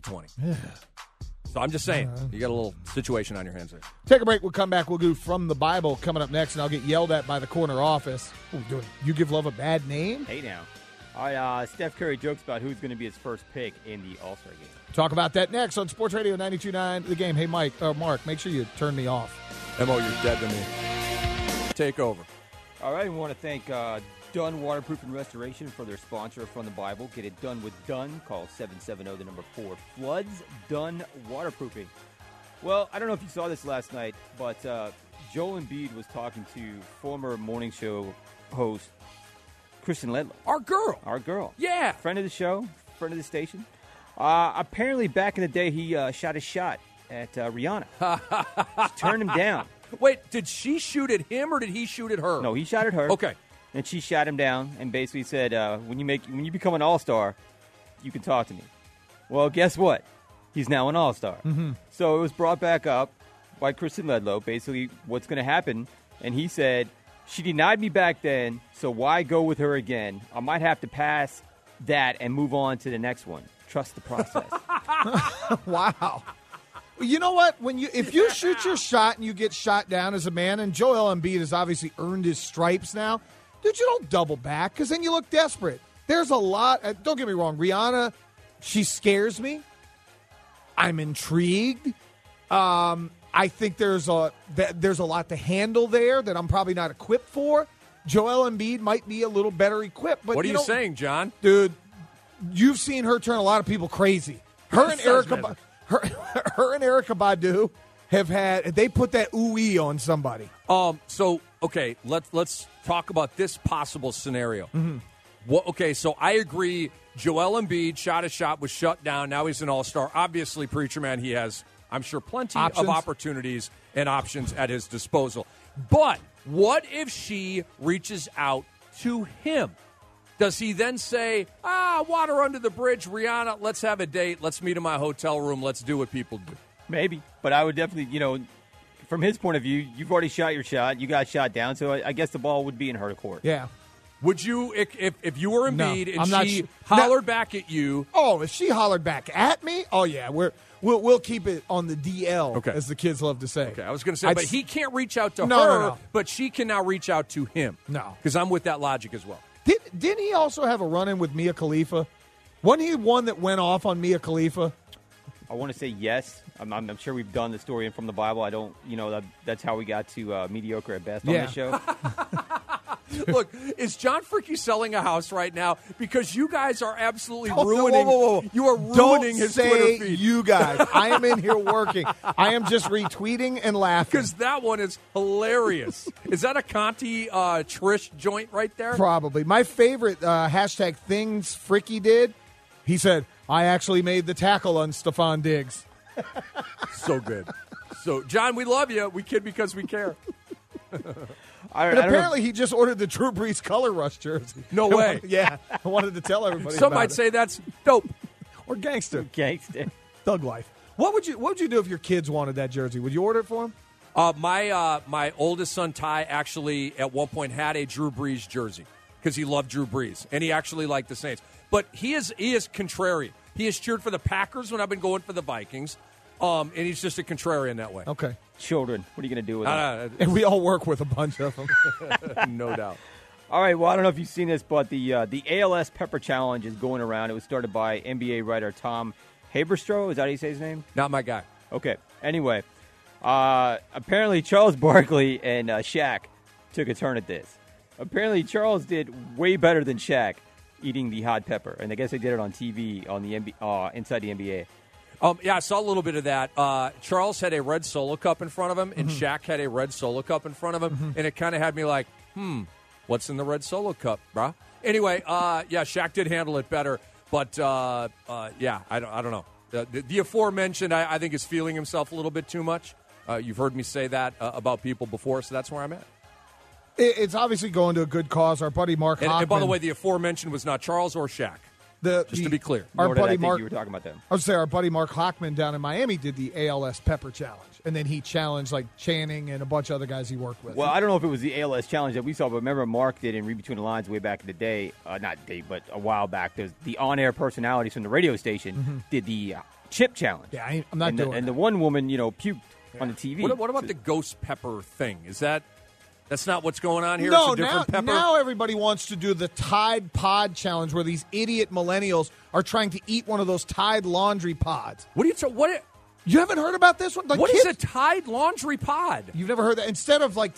Speaker 3: So I'm just saying, you got a little situation on your hands there.
Speaker 4: Take a break. We'll come back. We'll do From the Bible coming up next, and I'll get yelled at by the corner office. What are we doing? You give Love a bad name?
Speaker 6: Hey, now. All right, Steph Curry jokes about who's going to be his first pick in the All-Star game.
Speaker 4: Talk about that next on Sports Radio 92.9 The Game. Hey, Mark, make sure you turn me off.
Speaker 3: Mo, you're dead to me. Take over.
Speaker 6: All right, we want to thank Dunn Waterproof and Restoration for their sponsor From the Bible. Get it done with Dunn. Call 770-4 Floods. Dunn Waterproofing. Well, I don't know if you saw this last night, but Joel Embiid was talking to former morning show host Kristen Ledlow.
Speaker 3: Our girl. Yeah.
Speaker 6: Friend of the show, friend of the station. Apparently, back in the day, he shot a shot at Rihanna. She turned him down.
Speaker 3: Wait, did she shoot at him or did he shoot at her?
Speaker 6: No, he shot at her.
Speaker 3: Okay.
Speaker 6: And she shot him down and basically said, when you become an all-star, you can talk to me. Well, guess what? He's now an all-star.
Speaker 4: Mm-hmm.
Speaker 6: So it was brought back up by Kristen Ledlow, basically what's going to happen. And he said, she denied me back then, so why go with her again? I might have to pass that and move on to the next one. Trust the process.
Speaker 4: Wow. You know what? If you shoot your shot and you get shot down as a man, and Joel Embiid has obviously earned his stripes now, dude, you don't double back because then you look desperate. There's a lot. Don't get me wrong. Rihanna, she scares me. I'm intrigued. I think there's a lot to handle there that I'm probably not equipped for. Joel Embiid might be a little better equipped. But
Speaker 3: what are you saying, John?
Speaker 4: Dude, you've seen her turn a lot of people crazy. Her and Erykah Badu they put that ooh-ee on somebody.
Speaker 3: So okay, let's talk about this possible scenario.
Speaker 4: Mm-hmm.
Speaker 3: So I agree. Joel Embiid shot a shot, was shut down. Now he's an all-star. Obviously, Preacher Man, he has, I'm sure, plenty of opportunities and options at his disposal. But what if she reaches out to him? Does he then say, water under the bridge, Rihanna, let's have a date, let's meet in my hotel room, let's do what people do?
Speaker 6: Maybe, but I would definitely, from his point of view, you've already shot your shot, you got shot down, so I guess the ball would be in her court.
Speaker 4: Yeah.
Speaker 3: Would you, if you were Embiid and she hollered back at you?
Speaker 4: Oh, if she hollered back at me? Oh, yeah, we'll keep it on the DL, as the kids love to say.
Speaker 3: Okay, I was going to say, but he can't reach out to her, but she can now reach out to him.
Speaker 4: No.
Speaker 3: Because I'm with that logic as well.
Speaker 4: Didn't he also have a run-in with Mia Khalifa? Wasn't he one that went off on Mia Khalifa?
Speaker 6: I want to say yes. I'm sure we've done the story from the Bible. I don't, that's how we got to mediocre at best on this show.
Speaker 3: Look, is John Fricke selling a house right now? Because you guys are absolutely ruining. Whoa. You are ruining his Twitter feed.
Speaker 4: You guys. I am in here working. I am just retweeting and laughing.
Speaker 3: Because that one is hilarious. Is that a Conti Trish joint right there?
Speaker 4: Probably. My favorite hashtag things Fricke did. He said, "I actually made the tackle on Stephon Diggs."
Speaker 3: So good. So, John, we love you. We kid because we care.
Speaker 4: And apparently he just ordered the Drew Brees color rush jersey.
Speaker 3: No way.
Speaker 4: Yeah. I wanted to tell everybody
Speaker 3: Some
Speaker 4: about
Speaker 3: might
Speaker 4: it.
Speaker 3: say that's dope.
Speaker 4: Or gangster.
Speaker 6: Gangster.
Speaker 4: Thug life. What would you do if your kids wanted that jersey? Would you order it for them?
Speaker 3: My oldest son, Ty, actually at one point had a Drew Brees jersey because he loved Drew Brees, and he actually liked the Saints. But he is contrarian. He has cheered for the Packers when I've been going for the Vikings, and he's just a contrarian that way.
Speaker 4: Okay.
Speaker 6: Children, what are you going to do with them?
Speaker 4: And we all work with a bunch of them.
Speaker 3: No doubt.
Speaker 6: All right, well, I don't know if you've seen this, but the ALS Pepper Challenge is going around. It was started by NBA writer Tom Haberstroh. Is that how you say his name?
Speaker 3: Not my guy.
Speaker 6: Okay. Anyway, apparently Charles Barkley and Shaq took a turn at this. Apparently Charles did way better than Shaq eating the hot pepper, and I guess they did it on TV on the inside the NBA.
Speaker 3: Yeah, I saw a little bit of that. Charles had a red Solo cup in front of him, and Shaq had a red Solo cup in front of him, and it kind of had me like, what's in the red Solo cup, brah? Anyway, Shaq did handle it better, but I don't know. The aforementioned, I think, is feeling himself a little bit too much. You've heard me say that about people before, so that's where I'm at.
Speaker 4: It's obviously going to a good cause. Our buddy Mark Hoffman.
Speaker 3: And by the way, the aforementioned was not Charles or Shaq. Just to be clear.
Speaker 6: Our buddy Mark, you were talking about them.
Speaker 4: I would say our buddy Mark Hochman down in Miami did the ALS Pepper Challenge, and then he challenged like Channing and a bunch of other guys he worked with.
Speaker 6: Well, I don't know if it was the ALS Challenge that we saw, but remember Mark did in Read Between the Lines way back in the day, but a while back. The on-air personalities from the radio station did the Chip Challenge.
Speaker 4: Yeah, I'm not doing it.
Speaker 6: And the one woman, puked on the TV.
Speaker 3: What about the ghost pepper thing? Is that's not what's going on here?
Speaker 4: No,
Speaker 3: it's a different pepper?
Speaker 4: Now everybody wants to do the Tide Pod Challenge where these idiot millennials are trying to eat one of those Tide laundry pods. You haven't heard about this one?
Speaker 3: What is a Tide laundry pod?
Speaker 4: You've never heard that? Instead of pouring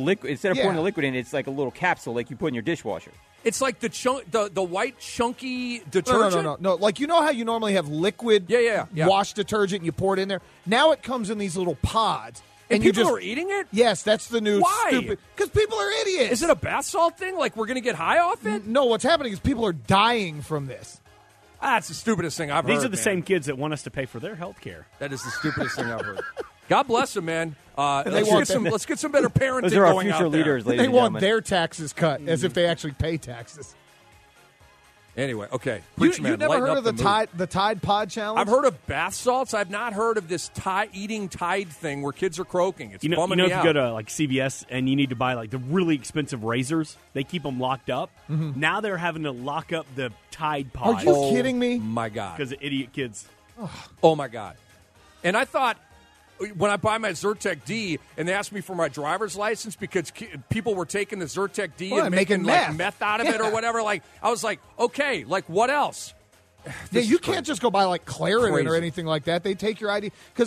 Speaker 6: the liquid in, it's like a little capsule like you put in your dishwasher.
Speaker 3: It's like the white chunky detergent?
Speaker 4: No. Like, you know how you normally have liquid wash detergent and you pour it in there? Now it comes in these little pods.
Speaker 3: And people are eating it?
Speaker 4: Yes, that's the new
Speaker 3: Why?
Speaker 4: Because people are idiots.
Speaker 3: Is it a bath salt thing? Like we're going to get high off it?
Speaker 4: No, what's happening is people are dying from this.
Speaker 3: That's the stupidest thing I've heard.
Speaker 5: These are the same kids that want us to pay for their health care.
Speaker 3: That is the stupidest thing I've heard. God bless them, man. Let's get some better parenting
Speaker 6: Those are our
Speaker 3: going
Speaker 6: future
Speaker 3: out there.
Speaker 6: leaders, ladies
Speaker 4: They
Speaker 6: and
Speaker 4: want
Speaker 6: gentlemen.
Speaker 4: their taxes cut as if they actually pay taxes.
Speaker 3: Anyway, okay.
Speaker 4: You've never heard of the Tide Pod Challenge?
Speaker 3: I've heard of bath salts. I've not heard of this eating Tide thing where kids are croaking. It's bumming me
Speaker 5: if
Speaker 3: out.
Speaker 5: you go to like CVS and you need to buy like the really expensive razors, they keep them locked up. Now they're having to lock up the Tide Pod.
Speaker 4: Are you kidding me?
Speaker 3: My God.
Speaker 5: Because of idiot kids.
Speaker 3: Oh, my God. And I thought, when I buy my Zyrtec D and they asked me for my driver's license because people were taking the Zyrtec D and making like meth out of it or whatever, like I was like, okay, like what else?
Speaker 4: You can't just go buy like Claritin or anything like that. They take your ID because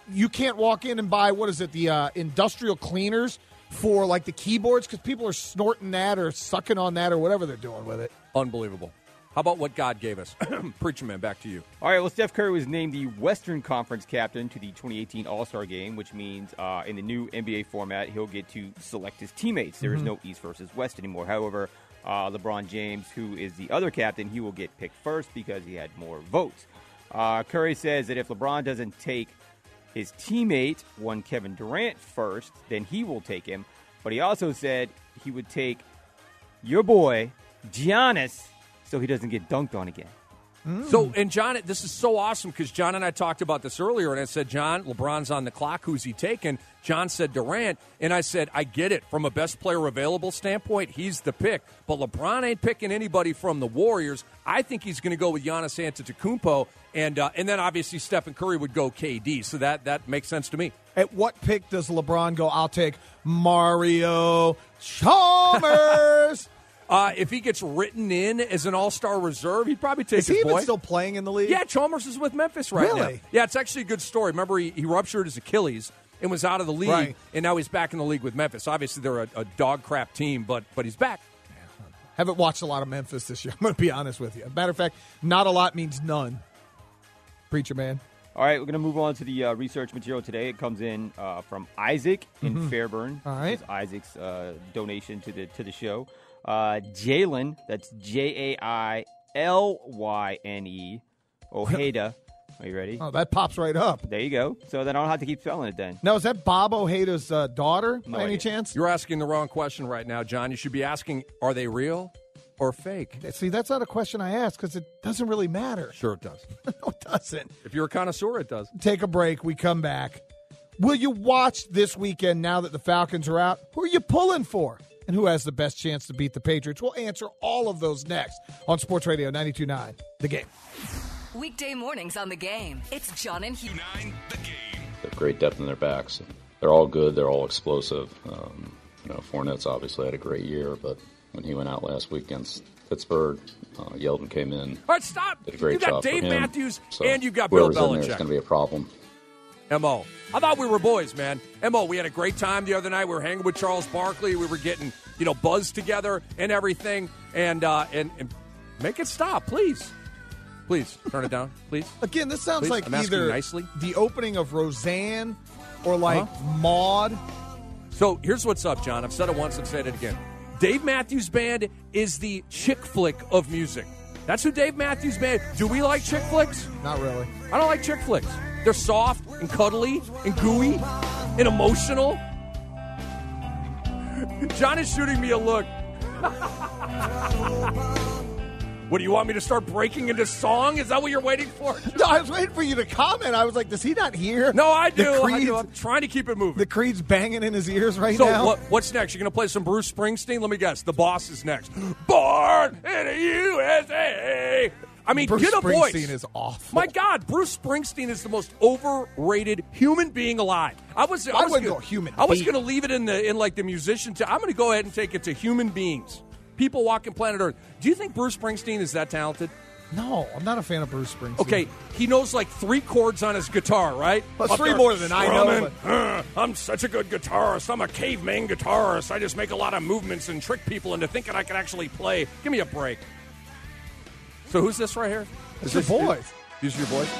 Speaker 4: you can't walk in and buy, the industrial cleaners for, like, the keyboards because people are snorting that or sucking on that or whatever they're doing with it.
Speaker 3: Unbelievable. How about what God gave us? Preacher Man, back to you.
Speaker 6: All right, well, Steph Curry was named the Western Conference captain to the 2018 All-Star Game, which means in the new NBA format, he'll get to select his teammates. There is no East versus West anymore. However, LeBron James, who is the other captain, he will get picked first because he had more votes. Curry says that if LeBron doesn't take his teammate, one Kevin Durant, first, then he will take him. But he also said he would take your boy, Giannis, so he doesn't get dunked on again.
Speaker 3: So, and John, this is so awesome because John and I talked about this earlier, and I said, John, LeBron's on the clock. Who's he taking? John said Durant, and I said, I get it. From a best player available standpoint, he's the pick. But LeBron ain't picking anybody from the Warriors. I think he's going to go with Giannis Antetokounmpo, and then obviously Stephen Curry would go KD. So that makes sense to me.
Speaker 4: At what pick does LeBron go, I'll take Mario Chalmers?
Speaker 3: If he gets written in as an all-star reserve, he'd probably take his boy.
Speaker 4: Is he even still playing in the league?
Speaker 3: Yeah, Chalmers is with Memphis right now.
Speaker 4: Really?
Speaker 3: Yeah, it's actually a good story. Remember, he ruptured his Achilles and was out of the league, and now he's back in the league with Memphis. Obviously, they're a dog crap team, but he's back.
Speaker 4: Haven't watched a lot of Memphis this year. I'm going to be honest with you. Matter of fact, not a lot means none. Preacher Man.
Speaker 6: All right, we're going to move on to the research material today. It comes in from Isaac in Fairburn.
Speaker 4: All right.
Speaker 6: This is Isaac's donation to the show. Jalen, that's Jailyne, Ojeda. Are you ready?
Speaker 4: Oh, that pops right up.
Speaker 6: There you go. So then I don't have to keep spelling it then.
Speaker 4: Now, is that Bob Ojeda's daughter
Speaker 6: No
Speaker 4: by any
Speaker 6: idea.
Speaker 4: chance?
Speaker 3: You're asking the wrong question right now, John. You should be asking, are they real or fake?
Speaker 4: See, that's not a question I asked because it doesn't really matter.
Speaker 3: Sure it does.
Speaker 4: No, it doesn't.
Speaker 3: If you're a connoisseur, it does.
Speaker 4: Take a break. We come back. Will you watch this weekend now that the Falcons are out? Who are you pulling for? And who has the best chance to beat the Patriots? We'll answer all of those next on Sports Radio 92.9, The Game.
Speaker 12: Weekday mornings on The Game. It's John and Hugh.
Speaker 13: They have great depth in their backs. They're all good. They're all explosive. Fournette's obviously had a great year, but when he went out last week against Pittsburgh, Yeldon came in.
Speaker 3: All right, stop.
Speaker 13: Did a great
Speaker 3: you got
Speaker 13: job
Speaker 3: Dave
Speaker 13: for him.
Speaker 3: Matthews
Speaker 13: So
Speaker 3: and you got Bill
Speaker 13: whoever's in there is
Speaker 3: Belichick.
Speaker 13: going to be a problem.
Speaker 3: M.O. I thought we were boys, man. M.O., we had a great time the other night. We were hanging with Charles Barkley. We were getting, buzzed together and everything. And make it stop, please. Please, turn it down, please.
Speaker 4: Again, this sounds
Speaker 3: Please.
Speaker 4: like
Speaker 3: I'm asking
Speaker 4: either
Speaker 3: nicely.
Speaker 4: the opening of Roseanne or like Maude.
Speaker 3: So here's what's up, John. I've said it once, I've said it again. Dave Matthews Band is the chick flick of music. That's who Dave Matthews Band. Do we like chick flicks?
Speaker 4: Not really.
Speaker 3: I don't like chick flicks. They're soft and cuddly and gooey and emotional. John is shooting me a look. What, do you want me to start breaking into song? Is that what you're waiting for?
Speaker 4: No, I was waiting for you to comment. I was like, does he not hear?
Speaker 3: No, I do.
Speaker 4: I do.
Speaker 3: I'm trying to keep it moving.
Speaker 4: The Creed's banging in his ears now.
Speaker 3: So what's next? You're going to play some Bruce Springsteen? Let me guess. The Boss is next. Born in the USA. I mean,
Speaker 4: Bruce
Speaker 3: get a voice.
Speaker 4: Springsteen is awful.
Speaker 3: My God, Bruce Springsteen is the most overrated human being alive. I wouldn't go
Speaker 4: human.
Speaker 3: I was
Speaker 4: being.
Speaker 3: going to leave it in the musician. I'm going to go ahead and take it to human beings, people walking planet Earth. Do you think Bruce Springsteen is that talented?
Speaker 4: No, I'm not a fan of Bruce Springsteen.
Speaker 3: Okay, he knows like 3 chords on his guitar, right?
Speaker 4: Well,
Speaker 3: Up
Speaker 4: 3
Speaker 3: there
Speaker 4: more than I know.
Speaker 3: strumming. I'm such a good guitarist. I'm a caveman guitarist. I just make a lot of movements and trick people into thinking I can actually play. Give me a break. So who's this right here?
Speaker 4: It's your boys.
Speaker 3: These are your boys?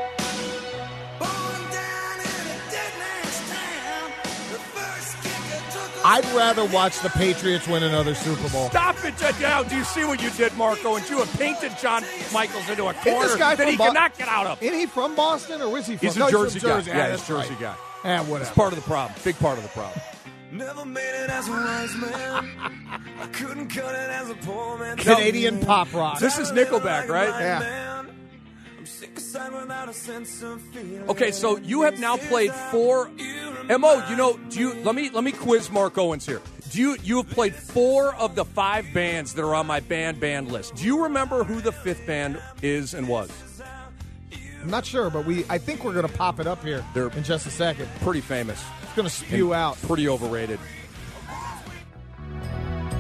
Speaker 4: I'd rather watch the Patriots win another Super Bowl.
Speaker 3: Stop it, now. Do you see what you did, Marco? And you have painted John Michaels into a corner
Speaker 4: this guy
Speaker 3: that he
Speaker 4: from
Speaker 3: cannot get out of.
Speaker 4: Isn't he from Boston, or was he from?
Speaker 3: He's a
Speaker 4: No,
Speaker 3: Jersey
Speaker 4: from
Speaker 3: guy.
Speaker 4: Jersey.
Speaker 3: Yeah, he's
Speaker 4: that's
Speaker 3: a Jersey
Speaker 4: right.
Speaker 3: guy.
Speaker 4: Whatever.
Speaker 3: It's part of the problem. Big part of the problem.
Speaker 14: Never made it as a wise man. I couldn't cut it as a poor man.
Speaker 4: Canadian pop rock.
Speaker 3: This is Nickelback, right?
Speaker 4: Yeah.
Speaker 14: I'm sick aside without a sense of feeling.
Speaker 3: Okay, so you have now played 4. Mo, let me quiz Mark Owens here. You have played 4 of the 5 bands that are on my band list. Do you remember who the 5th band is and was?
Speaker 4: I'm not sure, but I think we're going to pop it up here in just a second.
Speaker 3: Pretty famous.
Speaker 4: It's going to spew out.
Speaker 3: Pretty overrated.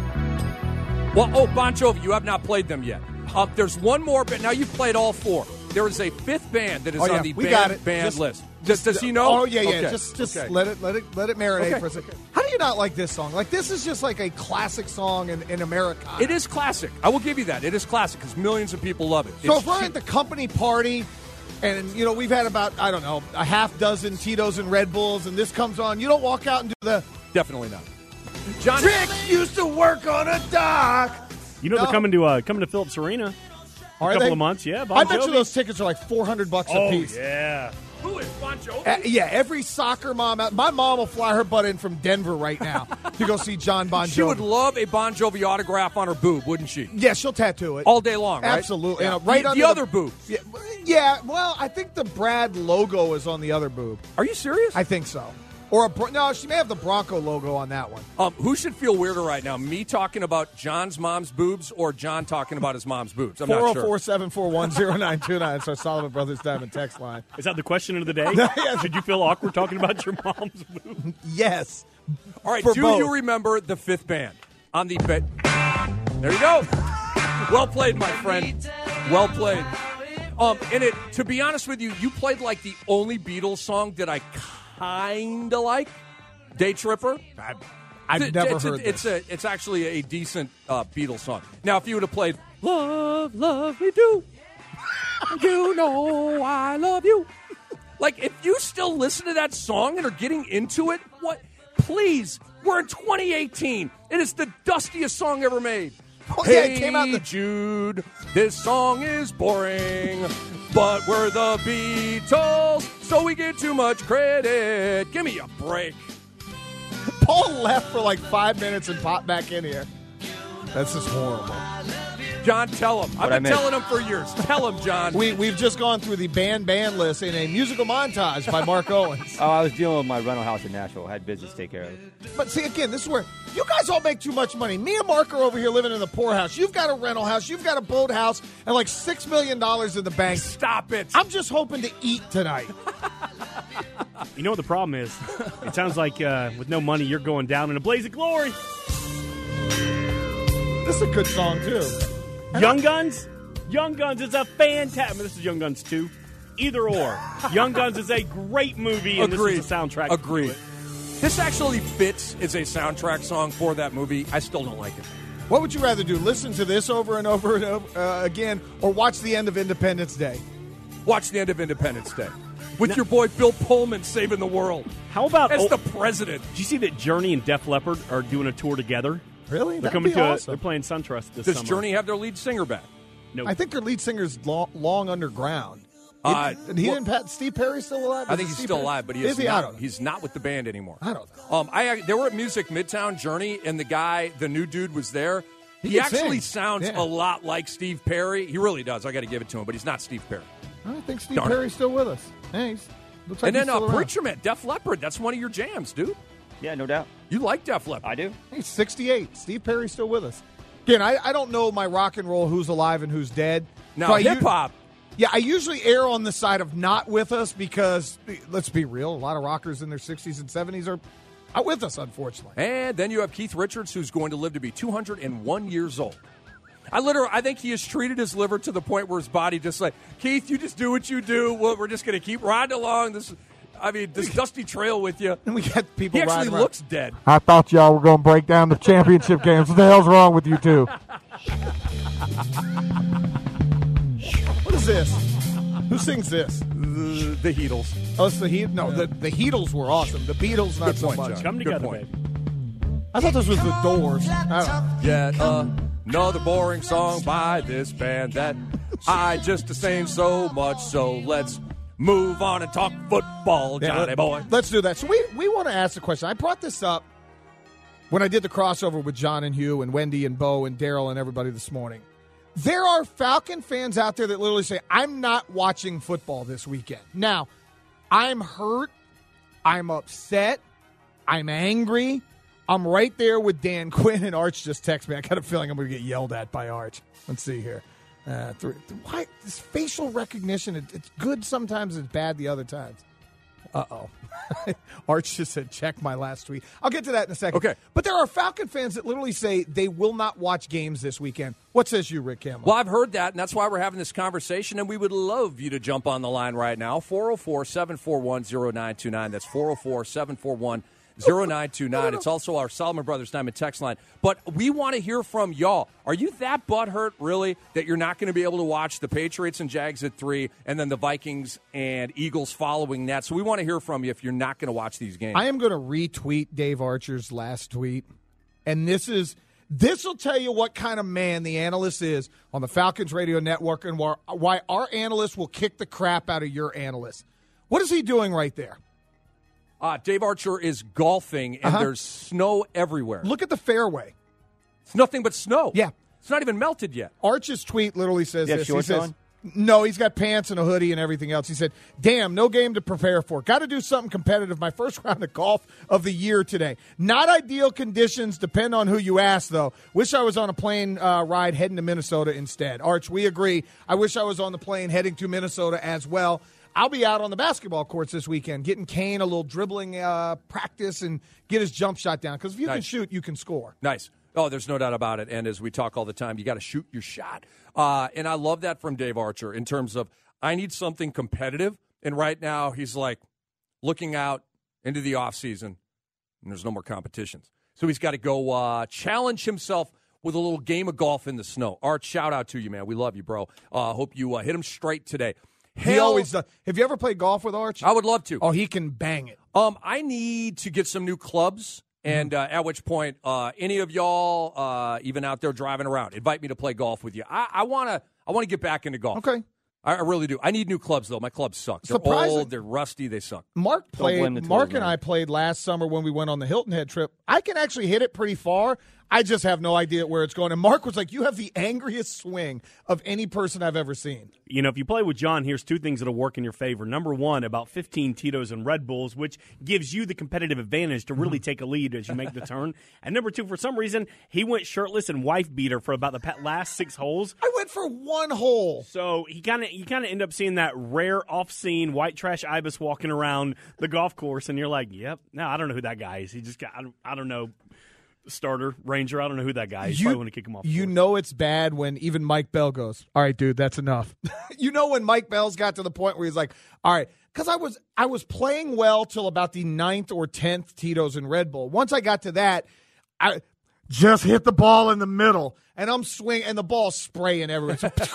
Speaker 3: Well, Bon Jovi, you have not played them yet. There's one more, but now you've played all 4. there is a fifth band that is
Speaker 4: Oh, yeah,
Speaker 3: on the
Speaker 4: we got
Speaker 3: band
Speaker 4: it.
Speaker 3: list. Does he know?
Speaker 4: Oh, yeah.
Speaker 3: Okay.
Speaker 4: Just
Speaker 3: Okay.
Speaker 4: let it marinate
Speaker 3: Okay.
Speaker 4: for a second. How do you not like this song? Like, this is just like a classic song in America.
Speaker 3: It is classic. I will give you that. It is classic because millions of people love it.
Speaker 4: So
Speaker 3: It's
Speaker 4: if we're
Speaker 3: cheap.
Speaker 4: at the company party, and we've had about a half dozen Tito's and Red Bulls, and this comes on, you don't walk out and do the
Speaker 3: Definitely not. John
Speaker 4: Rick used to work on a dock.
Speaker 5: They're coming to Phillips Arena.
Speaker 4: Are
Speaker 5: a couple
Speaker 4: they?
Speaker 5: of months, yeah. Bon
Speaker 4: I bet you
Speaker 5: Jovi.
Speaker 4: those tickets are like $400 a piece.
Speaker 5: Yeah.
Speaker 3: Who is Bon Jovi?
Speaker 4: Yeah, every soccer mom out. My mom will fly her butt in from Denver right now to go see John Bon Jovi.
Speaker 3: She would love a Bon Jovi autograph on her boob, wouldn't she?
Speaker 4: Yeah, she'll tattoo it
Speaker 3: all day long, right?
Speaker 4: Absolutely.
Speaker 3: Yeah.
Speaker 4: Right
Speaker 3: the
Speaker 4: under
Speaker 3: other boob.
Speaker 4: Yeah, well, I think the Brad logo is on the other boob.
Speaker 3: Are you serious?
Speaker 4: I think so. Or no, she may have the Bronco logo on that one.
Speaker 3: Who should feel weirder right now? Me talking about John's mom's boobs or John talking about his mom's boobs? I'm not sure.
Speaker 4: 404-741-0929. It's our Solomon Brothers Diamond text line.
Speaker 5: Is that the question of the day?
Speaker 4: Yes.
Speaker 5: Did you feel awkward talking about your mom's boob?
Speaker 4: Yes.
Speaker 3: All right,
Speaker 4: For
Speaker 3: do
Speaker 4: both.
Speaker 3: you remember the fifth band on the bed? There you go. Well played, my friend. Well played. And to be honest with you, you played like the only Beatles song that I kind of like. Day Tripper.
Speaker 4: I've never heard
Speaker 3: it's
Speaker 4: this.
Speaker 3: It's actually a decent Beatles song. Now, if you would have played Love, Love Me Do, you know I love you. Like, if you still listen to that song and are getting into it, what? Please, we're in 2018. It is the dustiest song ever made.
Speaker 4: Oh, yeah, it came out
Speaker 3: Hey, Jude, this song is boring, but we're the Beatles, so we get too much credit. Give me a break.
Speaker 4: Paul left for like 5 minutes and popped back in here. That's just horrible.
Speaker 3: John, tell him. I've
Speaker 6: What'd I
Speaker 3: been
Speaker 6: miss?
Speaker 3: telling him for years. Tell him, John.
Speaker 4: We've just gone through the band list in a musical montage by Mark Owens.
Speaker 6: Oh, I was dealing with my rental house in Nashville. I had business to take care of.
Speaker 4: But see, again, this is where you guys all make too much money. Me and Mark are over here living in the poorhouse. You've got a rental house. You've got a boat house and like $6 million in the bank.
Speaker 3: Stop it.
Speaker 4: I'm just hoping to eat tonight.
Speaker 5: You know what the problem is? It sounds like with no money, you're going down in a blaze of glory.
Speaker 4: This is a good song, too.
Speaker 5: Young Guns? Young Guns is a fantastic... This is Young Guns 2. Either or. Young Guns is a great movie, and
Speaker 3: Agreed.
Speaker 5: this is a soundtrack.
Speaker 3: Agreed.
Speaker 5: to it.
Speaker 3: This actually fits as a soundtrack song for that movie. I still don't like it.
Speaker 4: What would you rather do? Listen to this over and over and over again, or watch the end of Independence Day?
Speaker 3: Watch the end of Independence Day with your boy Bill Pullman saving the world.
Speaker 5: How about...
Speaker 3: As the president.
Speaker 5: Did you see that Journey and Def Leppard are doing a tour together?
Speaker 4: Really?
Speaker 5: They're
Speaker 4: That'd
Speaker 5: coming
Speaker 4: be
Speaker 5: to
Speaker 4: awesome.
Speaker 5: They're playing SunTrust this
Speaker 3: Does
Speaker 5: summer.
Speaker 3: Journey have their lead singer back?
Speaker 5: No.
Speaker 4: I think their lead singer's long underground. Steve Perry still alive?
Speaker 3: I
Speaker 4: Is
Speaker 3: think
Speaker 4: it
Speaker 3: he's
Speaker 4: Steve
Speaker 3: still
Speaker 4: Perry?
Speaker 3: alive, but he
Speaker 4: Is
Speaker 3: is
Speaker 4: he? I
Speaker 3: not.
Speaker 4: don't know.
Speaker 3: He's not with the band anymore.
Speaker 4: I don't know.
Speaker 3: They were at Music Midtown Journey, and the new dude was there. He
Speaker 4: can
Speaker 3: actually
Speaker 4: sing.
Speaker 3: sounds
Speaker 4: Yeah.
Speaker 3: a lot like Steve Perry. He really does. I got to give it to him, but he's not Steve Perry.
Speaker 4: I don't think Steve
Speaker 3: Darn it.
Speaker 4: Perry's still with us. Thanks. Looks like
Speaker 3: And then
Speaker 4: he's still around.
Speaker 3: Preacher Man, Def Leppard. That's one of your jams, dude.
Speaker 6: Yeah, no doubt.
Speaker 3: You like Def Leppard.
Speaker 6: I do.
Speaker 4: He's 68. Steve Perry's still with us. Again, I don't know my rock and roll who's alive and who's dead.
Speaker 3: Now,
Speaker 4: So I
Speaker 3: hip-hop.
Speaker 4: Yeah, I usually err on the side of not with us because, let's be real, a lot of rockers in their 60s and 70s are out with us, unfortunately.
Speaker 3: And then you have Keith Richards, who's going to live to be 201 years old. I think he has treated his liver to the point where his body just like, Keith, you just do what you do. We're just going to keep riding along this dusty trail with you.
Speaker 4: And we got people
Speaker 3: He actually
Speaker 4: riding around.
Speaker 3: looks dead.
Speaker 4: I thought y'all were going to break down the championship games. What the hell's wrong with you two? What is this? Who sings this?
Speaker 3: The Heatles.
Speaker 4: Oh, it's the Heatles? No, the Heatles were awesome. The Beatles, not
Speaker 3: Good
Speaker 4: so
Speaker 3: point,
Speaker 4: much.
Speaker 3: John.
Speaker 5: Come
Speaker 3: Good
Speaker 5: together,
Speaker 3: point.
Speaker 5: baby.
Speaker 4: I thought this was the Doors. I don't know.
Speaker 3: Yet another boring song by this band that I just disdain so much. So let's move on and talk football, Johnny boy.
Speaker 4: Let's do that. So we want to ask the question. I brought this up when I did the crossover with John and Hugh and Wendy and Bo and Daryl and everybody this morning. There are Falcon fans out there that literally say, I'm not watching football this weekend. Now, I'm hurt. I'm upset. I'm angry. I'm right there with Dan Quinn, and Arch just texted me. I got a feeling I'm going to get yelled at by Arch. Let's see here. Why this facial recognition? It's good sometimes. It's bad the other times. Uh-oh. Arch just said, check my last tweet. I'll get to that in a second.
Speaker 3: Okay.
Speaker 4: But there are Falcon fans that literally say they will not watch games this weekend. What says you, Rick Campbell?
Speaker 3: Well, I've heard that, and that's why we're having this conversation, and we would love you to jump on the line right now. 404-741-0929. That's 404-741-0929. It's also our Solomon Brothers Diamond text line. But we want to hear from y'all. Are you that butthurt, really, that you're not going to be able to watch the Patriots and Jags at 3 and then the Vikings and Eagles following that? So we want to hear from you if you're not going to watch these games.
Speaker 4: I am going to retweet Dave Archer's last tweet, and this will tell you what kind of man the analyst is on the Falcons Radio Network and why our analyst will kick the crap out of your analyst. What is he doing right there?
Speaker 3: Dave Archer is golfing, and there's snow everywhere.
Speaker 4: Look at the fairway.
Speaker 3: It's nothing but snow.
Speaker 4: Yeah.
Speaker 3: It's not even melted yet.
Speaker 4: Arch's tweet literally says this.
Speaker 6: Shorts
Speaker 4: he says,
Speaker 6: on?
Speaker 4: No, he's got pants and a hoodie and everything else. He said, damn, no game to prepare for. Got to do something competitive. My first round of golf of the year today. Not ideal conditions, depend on who you ask, though. Wish I was on a plane ride heading to Minnesota instead. Arch, we agree. I wish I was on the plane heading to Minnesota as well. I'll be out on the basketball courts this weekend, getting Kane a little dribbling practice and get his jump shot down. Because if you can shoot, you can score.
Speaker 3: Nice. Oh, there's no doubt about it. And as we talk all the time, you got to shoot your shot. And I love that from Dave Archer in terms of I need something competitive. And right now he's like looking out into the offseason, and there's no more competitions. So he's got to go challenge himself with a little game of golf in the snow. Arch, shout out to you, man. We love you, bro. Hope you hit him straight today.
Speaker 4: He always does. Have you ever played golf with Arch?
Speaker 3: I would love to.
Speaker 4: Oh, he can bang it.
Speaker 3: I need to get some new clubs, and at which point, any of y'all, even out there driving around, invite me to play golf with you. I want to get back into golf.
Speaker 4: Okay.
Speaker 3: I really do. I need new clubs, though. My clubs suck. They're old, they're rusty, they suck.
Speaker 4: Mark and I played last summer when we went on the Hilton Head trip. I can actually hit it pretty far. I just have no idea where it's going. And Mark was like, you have the angriest swing of any person I've ever seen.
Speaker 5: You know, if you play with John, here's two things that'll work in your favor. Number one, about 15 Tito's and Red Bulls, which gives you the competitive advantage to really take a lead as you make the turn. And number two, for some reason, he went shirtless and wife beater for about the last 6 holes.
Speaker 4: I went for 1 hole.
Speaker 5: So you kind of end up seeing that rare off-scene white trash ibis walking around the golf course, and you're like, yep, no, I don't know who that guy is. He just got, I don't know. Starter, Ranger, I don't know who that guy is. You probably want to kick him off.
Speaker 4: You know it's bad when even Mike Bell goes, all right, dude, that's enough. You know when Mike Bell's got to the point where he's like, all right, because I was playing well till about the 9th or 10th Tito's and Red Bull. Once I got to that, I just hit the ball in the middle, and I'm swinging, and the ball's spraying everywhere.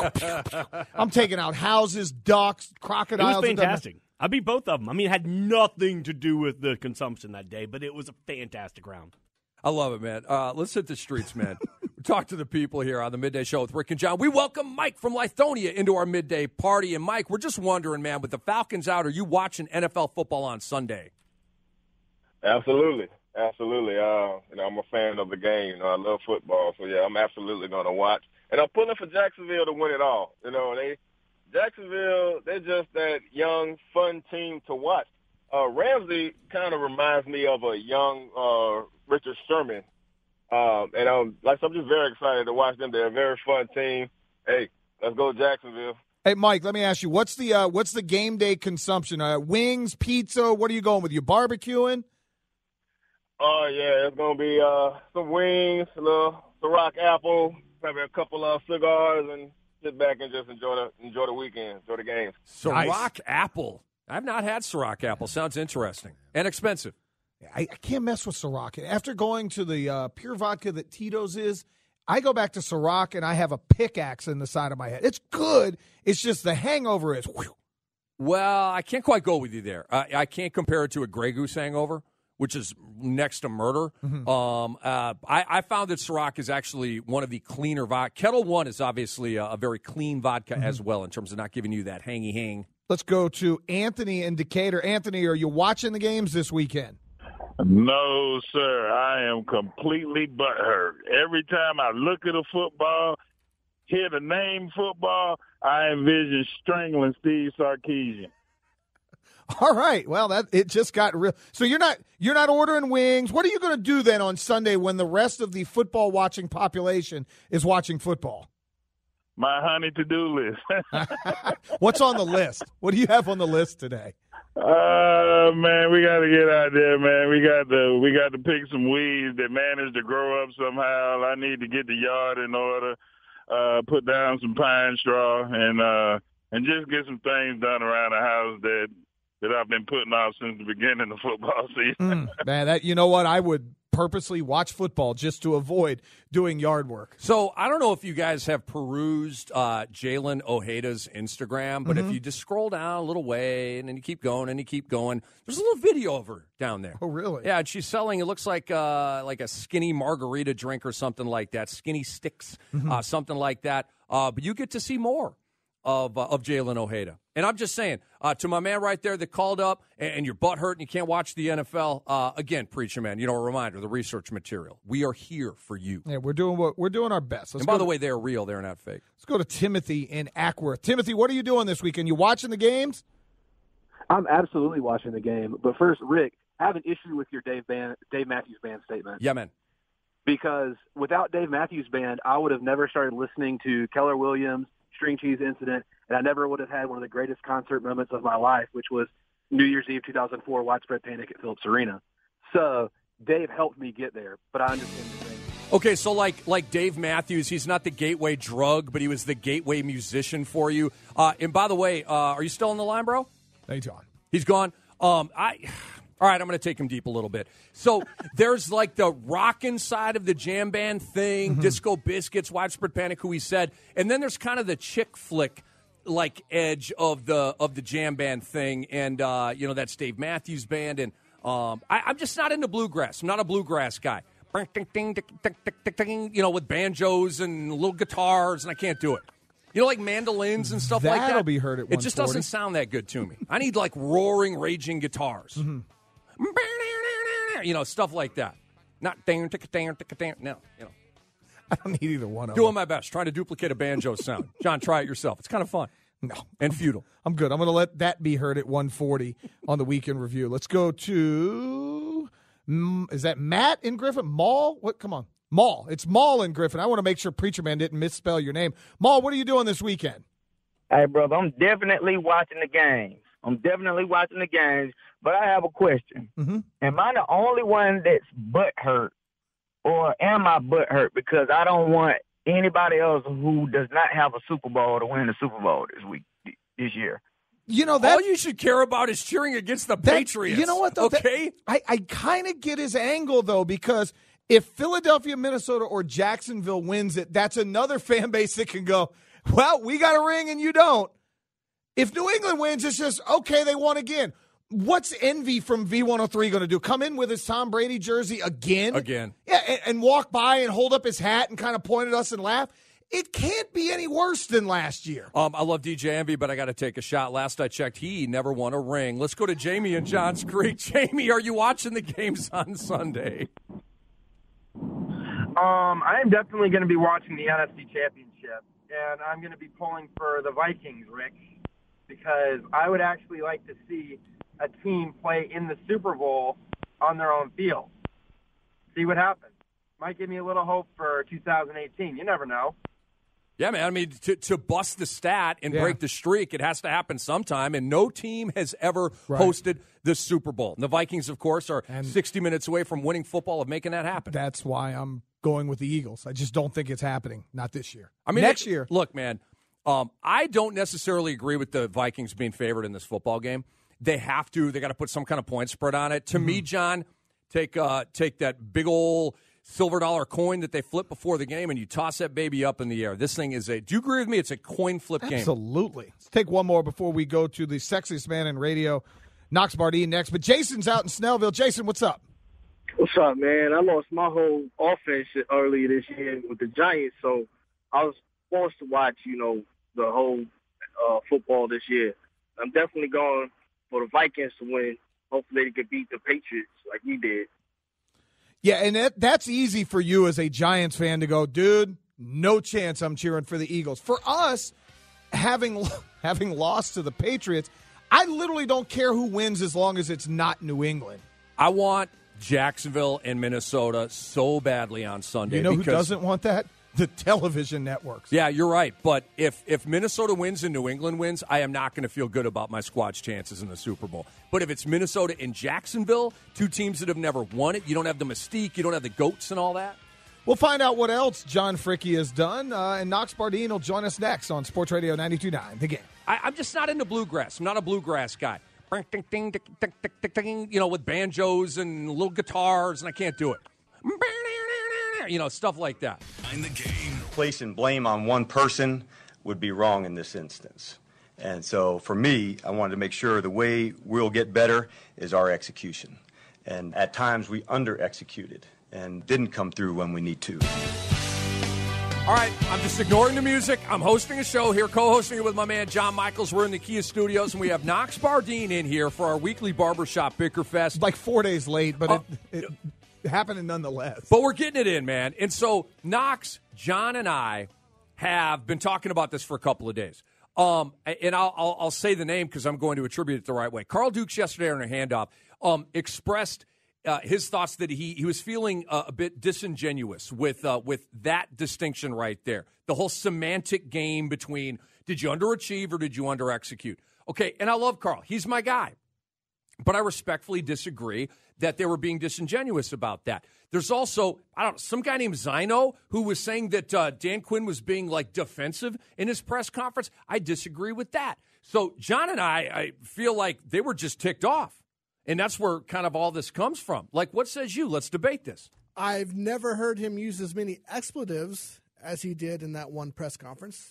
Speaker 4: I'm taking out houses, ducks, crocodiles.
Speaker 5: It was fantastic. I beat both of them. I mean, it had nothing to do with the consumption that day, but it was a fantastic round.
Speaker 3: I love it, man. Let's hit the streets, man. Talk to the people here on the Midday Show with Rick and John. We welcome Mike from Lithonia into our midday party. And, Mike, we're just wondering, man, with the Falcons out, are you watching NFL football on Sunday?
Speaker 15: Absolutely. Absolutely. I'm a fan of the game. I love football. So, yeah, I'm absolutely going to watch. And I'm pulling for Jacksonville to win it all. Jacksonville, they're just that young, fun team to watch. Ramsey kind of reminds me of a young Richard Sherman. And I'm just very excited to watch them. They're a very fun team. Hey, let's go Jacksonville.
Speaker 4: Hey, Mike, let me ask you, what's the game day consumption? Wings, pizza, what are you going with? You barbecuing?
Speaker 15: Oh, yeah, it's going to be some wings, a little Ciroc apple, maybe a couple of cigars, and sit back and just enjoy the weekend, enjoy the games.
Speaker 3: Ciroc apple. I've not had Ciroc apple. Sounds interesting. And expensive.
Speaker 4: I can't mess with Ciroc. After going to the pure vodka that Tito's is, I go back to Ciroc and I have a pickaxe in the side of my head. It's good. It's just the hangover is. Whew.
Speaker 3: Well, I can't quite go with you there. I can't compare it to a Grey Goose hangover, which is next to murder. Mm-hmm. I found that Ciroc is actually one of the cleaner vodka. Kettle One is obviously a very clean vodka as well in terms of not giving you that hangy hang.
Speaker 4: Let's go to Anthony in Decatur. Anthony, are you watching the games this weekend?
Speaker 16: No, sir. I am completely butthurt. Every time I look at a football, hear the name football, I envision strangling Steve Sarkisian.
Speaker 4: All right. Well, it just got real. So you're not ordering wings. What are you going to do then on Sunday when the rest of the football watching population is watching football?
Speaker 16: My honey to-do list.
Speaker 4: What's on the list? What do you have on the list today?
Speaker 16: Man, we got to get out there, man. We got to pick some weeds that manage to grow up somehow. I need to get the yard in order, put down some pine straw, and just get some things done around the house that I've been putting off since the beginning of football season.
Speaker 4: Man, you know what? I would purposely watch football just to avoid doing yard work.
Speaker 3: So I don't know if you guys have perused Jalen Ojeda's Instagram, but if you just scroll down a little way and then you keep going and you keep going, there's a little video of her down there.
Speaker 4: Oh, really?
Speaker 3: Yeah, and she's selling, it looks like a skinny margarita drink or something like that, skinny sticks, something like that. But you get to see more of Jalen Ojeda. And I'm just saying, to my man right there that called up and your butt hurt and you can't watch the NFL, again, Preacher Man, a reminder, the research material. We are here for you.
Speaker 4: Yeah, we're doing our best.
Speaker 3: And by the way, they're real. They're not fake.
Speaker 4: Let's go to Timothy in Ackworth. Timothy, what are you doing this weekend? You watching the games?
Speaker 17: I'm absolutely watching the game. But first, Rick, I have an issue with your Dave Matthews Band statement.
Speaker 3: Yeah, man.
Speaker 17: Because without Dave Matthews Band, I would have never started listening to Keller Williams, String Cheese Incident, and I never would have had one of the greatest concert moments of my life, which was New Year's Eve 2004, Widespread Panic at Phillips Arena. So Dave helped me get there, but I understand the thing.
Speaker 3: Okay, so like Dave Matthews, he's not the gateway drug, but he was the gateway musician for you. And by the way, are you still on the line, bro?
Speaker 4: He's gone.
Speaker 3: He's gone. All right, I'm going to take him deep a little bit. So there's like the rockin' side of the jam band thing, Disco Biscuits, Widespread Panic, who he said, and then there's kind of the chick flick like edge of the jam band thing, and that's Dave Matthews Band, and I'm just not into bluegrass. I'm not a bluegrass guy. With banjos and little guitars, and I can't do it. Like mandolins and stuff like that.
Speaker 4: That'll be heard at 140.
Speaker 3: It just doesn't sound that good to me. I need like roaring, raging guitars. Stuff like that. Not no.
Speaker 4: I don't need either one of them.
Speaker 3: Doing my best, trying to duplicate a banjo sound. John, try it yourself. It's kind of fun.
Speaker 4: No.
Speaker 3: And futile.
Speaker 4: I'm good. I'm going to let that be heard at 140 on the Weekend Review. Let's go to, is that Matt in Griffin? Maul? What? Come on. Maul. It's Maul in Griffin. I want to make sure Preacher Man didn't misspell your name. Maul, what are you doing this weekend?
Speaker 18: Hey, brother, I'm definitely watching the games. But I have a question. Am I the only one that's butthurt, or am I butthurt because I don't want anybody else who does not have a Super Bowl to win the Super Bowl this year?
Speaker 3: All you should care about is cheering against the Patriots.
Speaker 4: You know what, though?
Speaker 3: Okay?
Speaker 4: I kind of get his angle, though, because if Philadelphia, Minnesota, or Jacksonville wins it, that's another fan base that can go, well, we got a ring and you don't. If New England wins, it's just, okay, they won again. What's Envy from V103 going to do? Come in with his Tom Brady jersey again? Yeah, and walk by and hold up his hat and kind of point at us and laugh? It can't be any worse than last year.
Speaker 3: I love DJ Envy, but I got to take a shot. Last I checked, he never won a ring. Let's go to Jamie in Johns Creek. Jamie, are you watching the games on Sunday?
Speaker 19: I am definitely going to be watching the NFC Championship, and I'm going to be pulling for the Vikings, Rick, because I would actually like to see a team play in the Super Bowl on their own field. See what happens. Might give me a little hope for 2018. You never know.
Speaker 3: Yeah, man. I mean, to bust the stat and break the streak, it has to happen sometime, and no team has ever hosted the Super Bowl. And the Vikings, of course, are 60 minutes away from winning football, of making that happen.
Speaker 4: That's why I'm going with the Eagles. I just don't think it's happening. Not this year.
Speaker 3: I mean,
Speaker 4: next year.
Speaker 3: Look, man, I don't necessarily agree with the Vikings being favored in this football game. They have to. They got to put some kind of point spread on it. To me, John, take that big old silver dollar coin that they flip before the game, and you toss that baby up in the air. This thing is do you agree with me? It's a coin flip game.
Speaker 4: Absolutely. Let's take one more before we go to the sexiest man in radio, Knox Bardeen, next. But Jason's out in Snellville. Jason, what's up?
Speaker 20: What's up, man? I lost my whole offense earlier this year with the Giants, so I was forced to watch, the whole football this year. I'm definitely going for the Vikings to win. Hopefully they could beat the Patriots like we did.
Speaker 4: Yeah, and that's easy for you as a Giants fan to go, dude, no chance I'm cheering for the Eagles. For us, having lost to the Patriots, I literally don't care who wins as long as it's not New England.
Speaker 3: I want Jacksonville and Minnesota so badly on Sunday.
Speaker 4: You know who doesn't want that? the television networks.
Speaker 3: Yeah, you're right. But if Minnesota wins and New England wins, I am not going to feel good about my squad's chances in the Super Bowl. But if it's Minnesota and Jacksonville, two teams that have never won it, you don't have the mystique, you don't have the GOATs and all that.
Speaker 4: We'll find out what else John Fricke has done, and Knox Bardeen will join us next on Sports Radio 92.9, The Game.
Speaker 3: I'm just not into bluegrass. I'm not a bluegrass guy. You know, with banjos and little guitars, and I can't do it. You know, stuff like that.
Speaker 7: In the game. Placing blame on one person would be wrong in this instance. And so for me, I wanted to make sure the way we'll get better is our execution. And at times we under-executed and didn't come through when we need to.
Speaker 3: All right, I'm just ignoring the music. I'm hosting a show here, co-hosting it with my man John Michaels. We're in the Kia Studios, and we have Knox Bardeen in here for our weekly barbershop Bickerfest.
Speaker 4: Like 4 days late, but it happening nonetheless.
Speaker 3: But we're getting it in, man. And so Knox, John, and I have been talking about this for a couple of days. And I'll say the name because I'm going to attribute it the right way. Carl Dukes yesterday on a handoff expressed his thoughts that he was feeling a bit disingenuous with that distinction right there. The whole semantic game between did you underachieve or did you underexecute? Okay, and I love Carl. He's my guy. But I respectfully disagree that they were being disingenuous about that. There's also, some guy named Zino who was saying that Dan Quinn was being, like, defensive in his press conference. I disagree with that. So John and I feel like they were just ticked off. And that's where kind of all this comes from. Like, what says you? Let's debate this.
Speaker 21: I've never heard him use as many expletives as he did in that one press conference.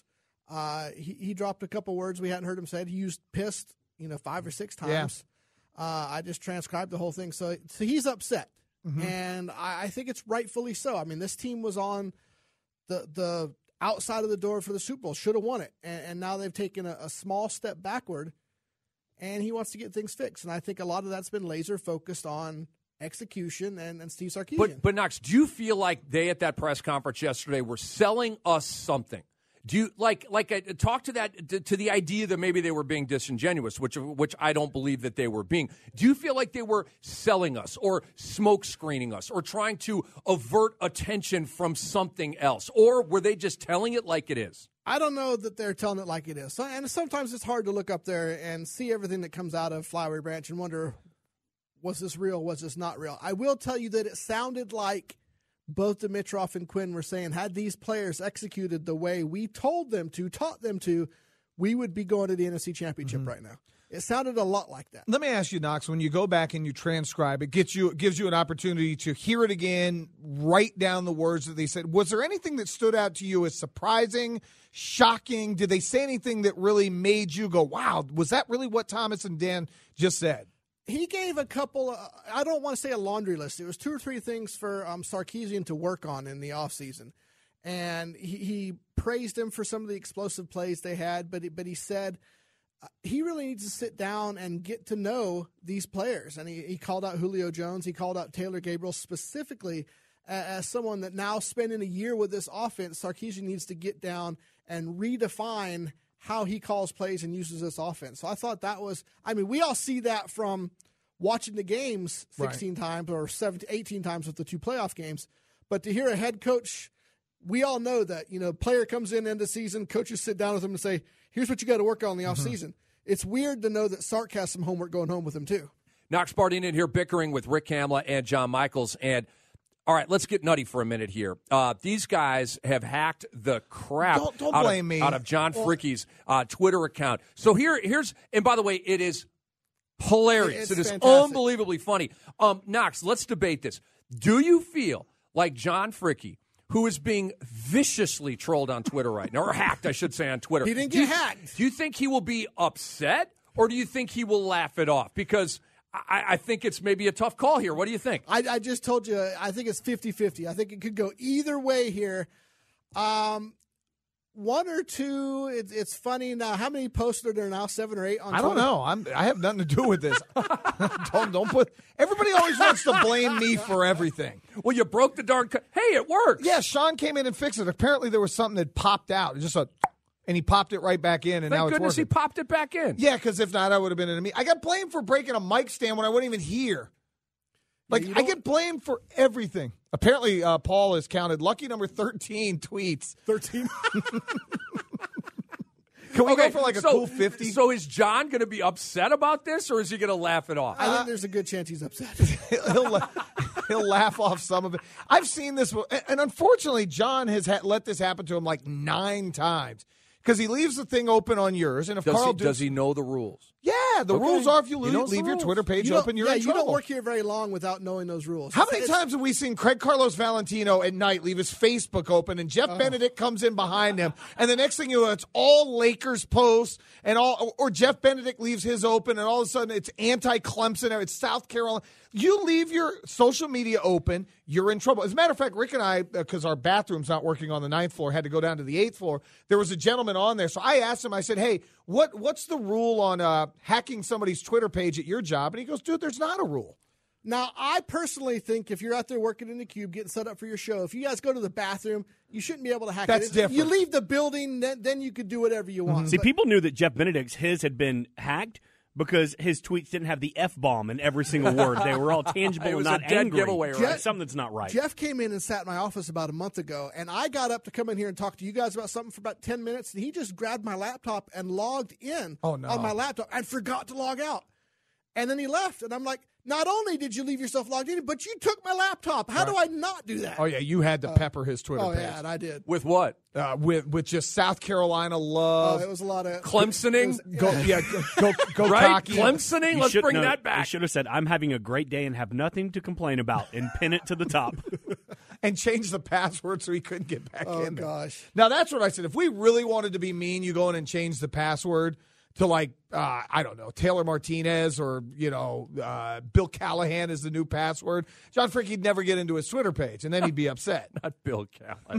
Speaker 21: He dropped a couple words we hadn't heard him say. He used pissed, 5 or 6 times. Yeah. I just transcribed the whole thing. So he's upset. Mm-hmm. And I think it's rightfully so. I mean, this team was on the outside of the door for the Super Bowl, should have won it. And now they've taken a small step backward, and he wants to get things fixed. And I think a lot of that's been laser focused on execution and Steve Sarkisian.
Speaker 3: But Knox, do you feel like they at that press conference yesterday were selling us something? Do you talk to that to the idea that maybe they were being disingenuous, which I don't believe that they were being? Do you feel like they were selling us or smoke screening us or trying to avert attention from something else, or were they just telling it like it is?
Speaker 21: I don't know that they're telling it like it is. And sometimes it's hard to look up there and see everything that comes out of Flowery Branch and wonder, was this real? Was this not real? I will tell you that it sounded like both Dimitroff and Quinn were saying, had these players executed the way we told them to, taught them to, we would be going to the NFC Championship right now. It sounded a lot like that.
Speaker 4: Let me ask you, Knox, when you go back and you transcribe, it gives you an opportunity to hear it again, write down the words that they said. Was there anything that stood out to you as surprising, shocking? Did they say anything that really made you go, wow, was that really what Thomas and Dan just said?
Speaker 21: He gave a couple, I don't want to say a laundry list. It was 2 or 3 things for Sarkisian to work on in the offseason. And he praised him for some of the explosive plays they had, but he said he really needs to sit down and get to know these players. And he called out Julio Jones. He called out Taylor Gabriel specifically as someone that now spending a year with this offense, Sarkisian needs to get down and redefine how he calls plays and uses this offense. So I thought that was, we all see that from watching the games 16 times or 18 times with the 2 playoff games. But to hear a head coach, we all know that, player comes in end of season, coaches sit down with him and say, here's what you got to work on in the offseason. It's weird to know that Sark has some homework going home with him too.
Speaker 3: Knox Bardeen in here bickering with Rick Kamla and John Michaels. And all right, let's get nutty for a minute here. These guys have hacked the crap out of John Fricke's Twitter account. So here's, and by the way, it is hilarious. It is fantastic. Unbelievably funny. Knox, let's debate this. Do you feel like John Fricke, who is being viciously trolled on Twitter right now, or hacked, I should say, on Twitter.
Speaker 21: He didn't get hacked.
Speaker 3: Do you think he will be upset, or do you think he will laugh it off? Because I think it's maybe a tough call here. What do you think?
Speaker 21: I just told you, I think it's 50-50. I think it could go either way here. 1 or 2, it's funny now. How many posts are there now? 7 or 8 on Twitter?
Speaker 4: I don't know. I have nothing to do with this. don't put. Everybody always wants to blame me for everything.
Speaker 3: Well, you broke the darn. Hey, it worked.
Speaker 4: Yeah, Sean came in and fixed it. Apparently, there was something that popped out. And he popped it right back in, and now it's working.
Speaker 3: Thank goodness he popped it back in.
Speaker 4: Yeah, because if not, I would have been in a meeting. I got blamed for breaking a mic stand when I wouldn't even hear. Like, I get blamed for everything. Apparently, Paul has counted lucky number 13 tweets.
Speaker 21: 13?
Speaker 4: Can we go for like a cool 50?
Speaker 3: So is John going to be upset about this, or is he going to laugh it off?
Speaker 21: I think there's a good chance he's upset.
Speaker 4: He'll laugh off some of it. I've seen this, and unfortunately, John has let this happen to him like 9 times because he leaves the thing open on yours. And if
Speaker 3: does he know the rules?
Speaker 4: Yeah, the rules are if you leave your Twitter page open, you're in trouble.
Speaker 21: You don't work here very long without knowing those rules.
Speaker 4: How many times have we seen Craig Carlos Valentino at night leave his Facebook open and Jeff Benedict comes in behind him, and the next thing you know, it's all Lakers posts and or Jeff Benedict leaves his open, and all of a sudden it's anti-Clemson or it's South Carolina. You leave your social media open, you're in trouble. As a matter of fact, Rick and I, because our bathroom's not working on the 9th floor, had to go down to the 8th floor. There was a gentleman on there, so I asked him, I said, hey, what's the rule on hacking somebody's Twitter page at your job? And he goes, dude, there's not a rule.
Speaker 21: Now, I personally think if you're out there working in the cube, getting set up for your show, if you guys go to the bathroom, you shouldn't be able to hack
Speaker 4: That's
Speaker 21: it.
Speaker 4: different.
Speaker 21: You leave the building, then you could do whatever you want.
Speaker 5: See, people knew that Jeff Benedict's his had been hacked because his tweets didn't have the F-bomb in every single word. They were all tangible and not angry.
Speaker 3: Giveaway, right?
Speaker 5: Something that's not right.
Speaker 21: Jeff came in and sat in my office about a month ago, and I got up to come in here and talk to you guys about something for about 10 minutes, and he just grabbed my laptop and logged in on my laptop and forgot to log out. And then he left, and I'm like, not only did you leave yourself logged in, but you took my laptop. How do I not do that?
Speaker 4: Oh, yeah, you had to pepper his Twitter page.
Speaker 21: Oh, yeah, and I did.
Speaker 3: With what?
Speaker 4: With just South Carolina love.
Speaker 21: It was a lot of
Speaker 3: Clemsoning.
Speaker 4: Go
Speaker 3: right?
Speaker 4: cocky.
Speaker 3: Clemsoning. Let's bring that back.
Speaker 5: You should have said, I'm having a great day and have nothing to complain about, and pin it to the top.
Speaker 4: And change the password so he couldn't get back in there.
Speaker 21: Oh, gosh.
Speaker 4: Now, that's what I said. If we really wanted to be mean, you go in and change the password to like, I don't know, Taylor Martinez or, Bill Callahan is the new password. John Frick, never get into his Twitter page, and then he'd be upset.
Speaker 3: Not Bill Callahan.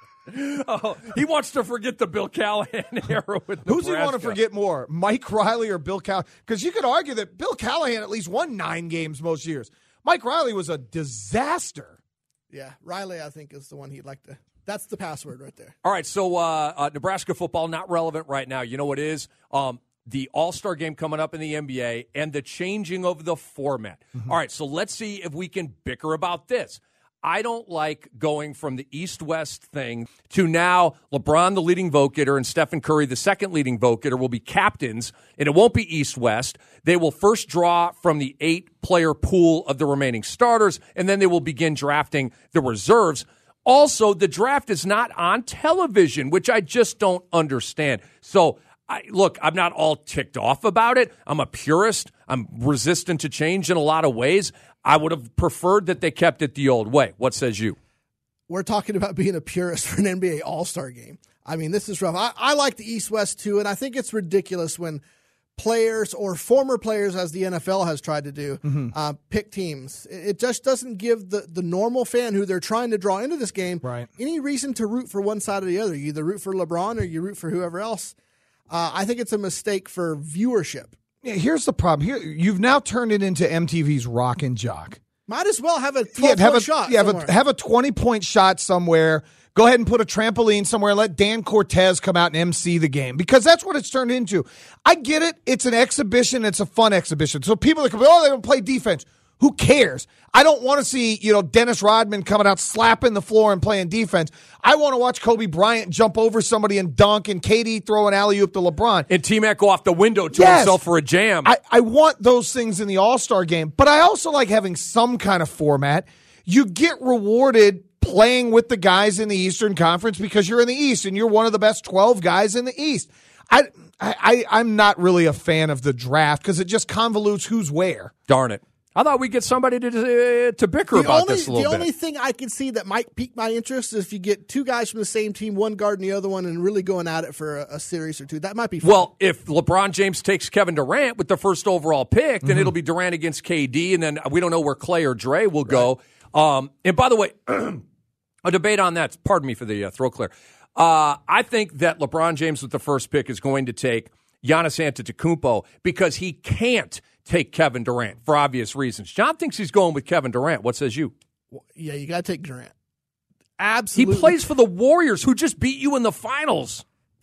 Speaker 3: Oh, he wants to forget the Bill Callahan era with Nebraska.
Speaker 4: Who's he want to forget more, Mike Riley or Bill Callahan? Because you could argue that Bill Callahan at least won 9 games most years. Mike Riley was a disaster.
Speaker 21: Yeah, Riley, I think, is the one he'd like to. That's the password right there.
Speaker 3: All right, so Nebraska football, not relevant right now. You know what is? The All-Star game coming up in the NBA and the changing of the format. Mm-hmm. All right, so let's see if we can bicker about this. I don't like going from the East-West thing to now LeBron, the leading vote getter, and Stephen Curry, the second leading vote getter, will be captains, and it won't be East-West. They will first draw from the 8-player pool of the remaining starters, and then they will begin drafting the reserves. Also, the draft is not on television, which I just don't understand. So, I'm not all ticked off about it. I'm a purist. I'm resistant to change in a lot of ways. I would have preferred that they kept it the old way. What says you?
Speaker 21: We're talking about being a purist for an NBA All-Star game. I mean, this is rough. I like the East-West, too, and I think it's ridiculous when players or former players, as the NFL has tried to do, pick teams. It just doesn't give the normal fan who they're trying to draw into this game any reason to root for one side or the other. You either root for LeBron or you root for whoever else. I think it's a mistake for viewership.
Speaker 4: Yeah, here's the problem. Here, you've now turned it into MTV's Rock and Jock.
Speaker 21: Might as well have a 12-point shot somewhere.
Speaker 4: Have a 20-point shot somewhere. Go ahead and put a trampoline somewhere and let Dan Cortez come out and MC the game, because that's what it's turned into. I get it. It's an exhibition. It's a fun exhibition. So people that come, they're going to play defense. Who cares? I don't want to see, Dennis Rodman coming out slapping the floor and playing defense. I want to watch Kobe Bryant jump over somebody and dunk, and KD throw an alley-oop to LeBron.
Speaker 3: And T-Mac go off the window to himself for a jam.
Speaker 4: I want those things in the All-Star game, but I also like having some kind of format. You get rewarded playing with the guys in the Eastern Conference because you're in the East, and you're one of the best 12 guys in the East. I'm not really a fan of the draft because it just convolutes who's where.
Speaker 3: Darn it. I thought we'd get somebody to bicker about this a little bit.
Speaker 21: The only thing I can see that might pique my interest is if you get 2 guys from the same team, one guarding the other one, and really going at it for a series or 2. That might be fun.
Speaker 3: Well, if LeBron James takes Kevin Durant with the first overall pick, then it'll be Durant against KD, and then we don't know where Clay or Dre will go. And by the way, a debate on that. Pardon me for the throat clear. I think that LeBron James with the first pick is going to take Giannis Antetokounmpo because he can't take Kevin Durant for obvious reasons. John thinks he's going with Kevin Durant. What says you?
Speaker 21: Yeah, you got to take Durant. Absolutely.
Speaker 3: He plays for the Warriors, who just beat you in the finals.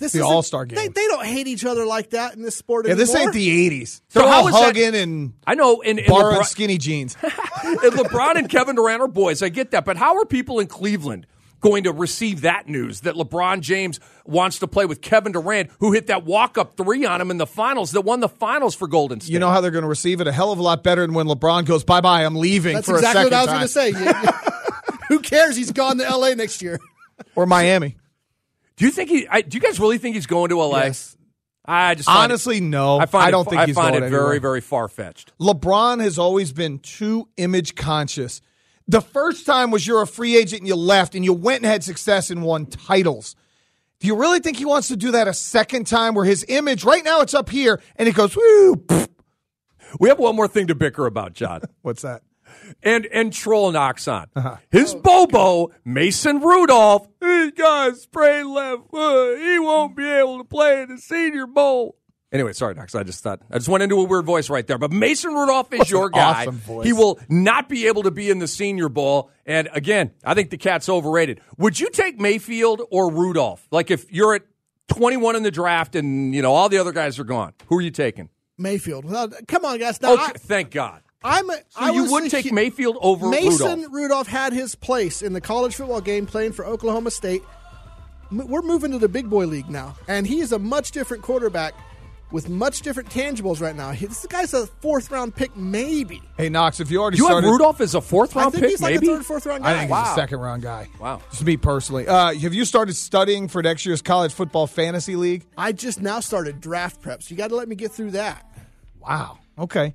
Speaker 21: This
Speaker 4: the
Speaker 21: isn't-
Speaker 4: All-Star game.
Speaker 21: They don't hate each other like that in this sport
Speaker 4: Yeah,
Speaker 21: anymore.
Speaker 4: this ain't the 80s.
Speaker 3: So
Speaker 4: They're
Speaker 3: how
Speaker 4: all
Speaker 3: is that-
Speaker 4: hugging and
Speaker 3: I know, and
Speaker 4: borrowing
Speaker 3: LeBron,
Speaker 4: skinny jeans.
Speaker 3: and LeBron and Kevin Durant are boys. I get that. But how are people in Cleveland going to receive that news that LeBron James wants to play with Kevin Durant, who hit that walk-up three on him in the finals, that won the finals for Golden State?
Speaker 4: You know how they're going to receive it? A hell of a lot better than when LeBron goes, bye-bye, I'm leaving
Speaker 21: That's
Speaker 4: for
Speaker 21: exactly
Speaker 4: a second
Speaker 21: what I was
Speaker 4: time.
Speaker 21: going to say. Who cares? He's gone to L.A. next year.
Speaker 4: Or Miami.
Speaker 3: Do you think do you guys really think he's going to LA?
Speaker 4: Yes.
Speaker 3: I just find
Speaker 4: Honestly, no.
Speaker 3: I
Speaker 4: don't think he's
Speaker 3: find
Speaker 4: going
Speaker 3: it very,
Speaker 4: anywhere.
Speaker 3: very far-fetched.
Speaker 4: LeBron has always been too image conscious. The first time was you're a free agent and you left and you went and had success and won titles. Do you really think he wants to do that a second time where his image, right now it's up here and it goes, woo, pfft.
Speaker 3: We have one more thing to bicker about, John.
Speaker 4: What's that?
Speaker 3: And Troll knocks on. His Bobo, Mason Rudolph, he got spray left foot. He won't be able to play in the Senior Bowl. Anyway, sorry, Knox. I just went into a weird voice right there. But Mason Rudolph is your guy.
Speaker 4: Awesome voice.
Speaker 3: He will not be able to be in the Senior Bowl. And again, I think the cat's overrated. Would you take Mayfield or Rudolph? Like if you're at 21 in the draft and all the other guys are gone, who are you taking?
Speaker 21: Mayfield. Well, come on, guys. Now,
Speaker 3: Okay, thank God. You would take Mayfield over
Speaker 21: Mason
Speaker 3: Rudolph.
Speaker 21: Rudolph had his place in the college football game playing for Oklahoma State. We're moving to the big boy league now, and he is a much different quarterback with much different tangibles right now. This guy's a fourth-round pick, maybe.
Speaker 4: Hey, Knox, if you already
Speaker 3: You
Speaker 4: started...
Speaker 3: have Rudolph as a fourth-round
Speaker 21: I think
Speaker 3: pick,
Speaker 21: he's like
Speaker 3: maybe?
Speaker 21: a third, fourth-round guy.
Speaker 4: I think he's a second-round guy.
Speaker 3: Wow.
Speaker 4: Just me personally. Have you started studying for next year's college football fantasy league?
Speaker 21: I just now started draft prep, so you got to let me get through that.
Speaker 4: Wow. Okay.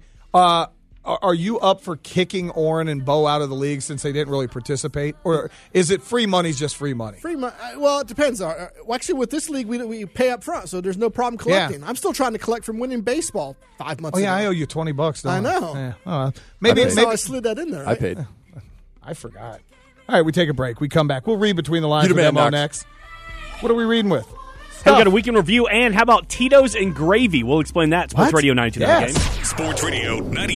Speaker 4: Are you up for kicking Orrin and Bo out of the league since they didn't really participate? Or is it free money's just free money?
Speaker 21: Free money. Well, it depends. Actually, with this league, we pay up front, so there's no problem collecting.
Speaker 4: Yeah.
Speaker 21: I'm still trying to collect from winning baseball 5 months
Speaker 4: Oh, yeah,
Speaker 21: ago.
Speaker 4: I owe you $20, don't I?
Speaker 21: I know.
Speaker 4: Yeah. Maybe
Speaker 21: That's how I slid that in there. Right?
Speaker 3: I paid.
Speaker 4: I forgot. All right, we take a break. We come back. We'll read between the lines
Speaker 3: You the
Speaker 4: with
Speaker 3: man,
Speaker 4: Mo
Speaker 3: Knox.
Speaker 4: next. What are we reading with?
Speaker 5: Hey, we got a weekend review, and how about Tito's and gravy? We'll explain that. Sports
Speaker 4: What?
Speaker 5: Radio 92.9
Speaker 4: Yes.
Speaker 5: Game.
Speaker 1: Sports Radio 90.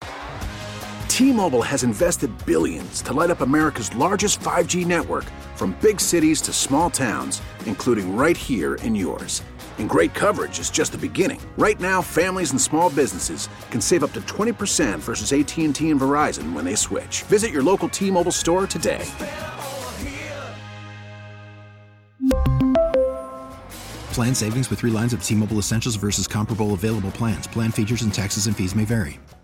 Speaker 1: T-Mobile has invested billions to light up America's largest 5G network, from big cities to small towns, including right here in yours. And great coverage is just the beginning. Right now, families and small businesses can save up to 20% versus AT&T and Verizon when they switch. Visit your local T-Mobile store today.
Speaker 2: Plan savings with 3 lines of T-Mobile Essentials versus comparable available plans. Plan features and taxes and fees may vary.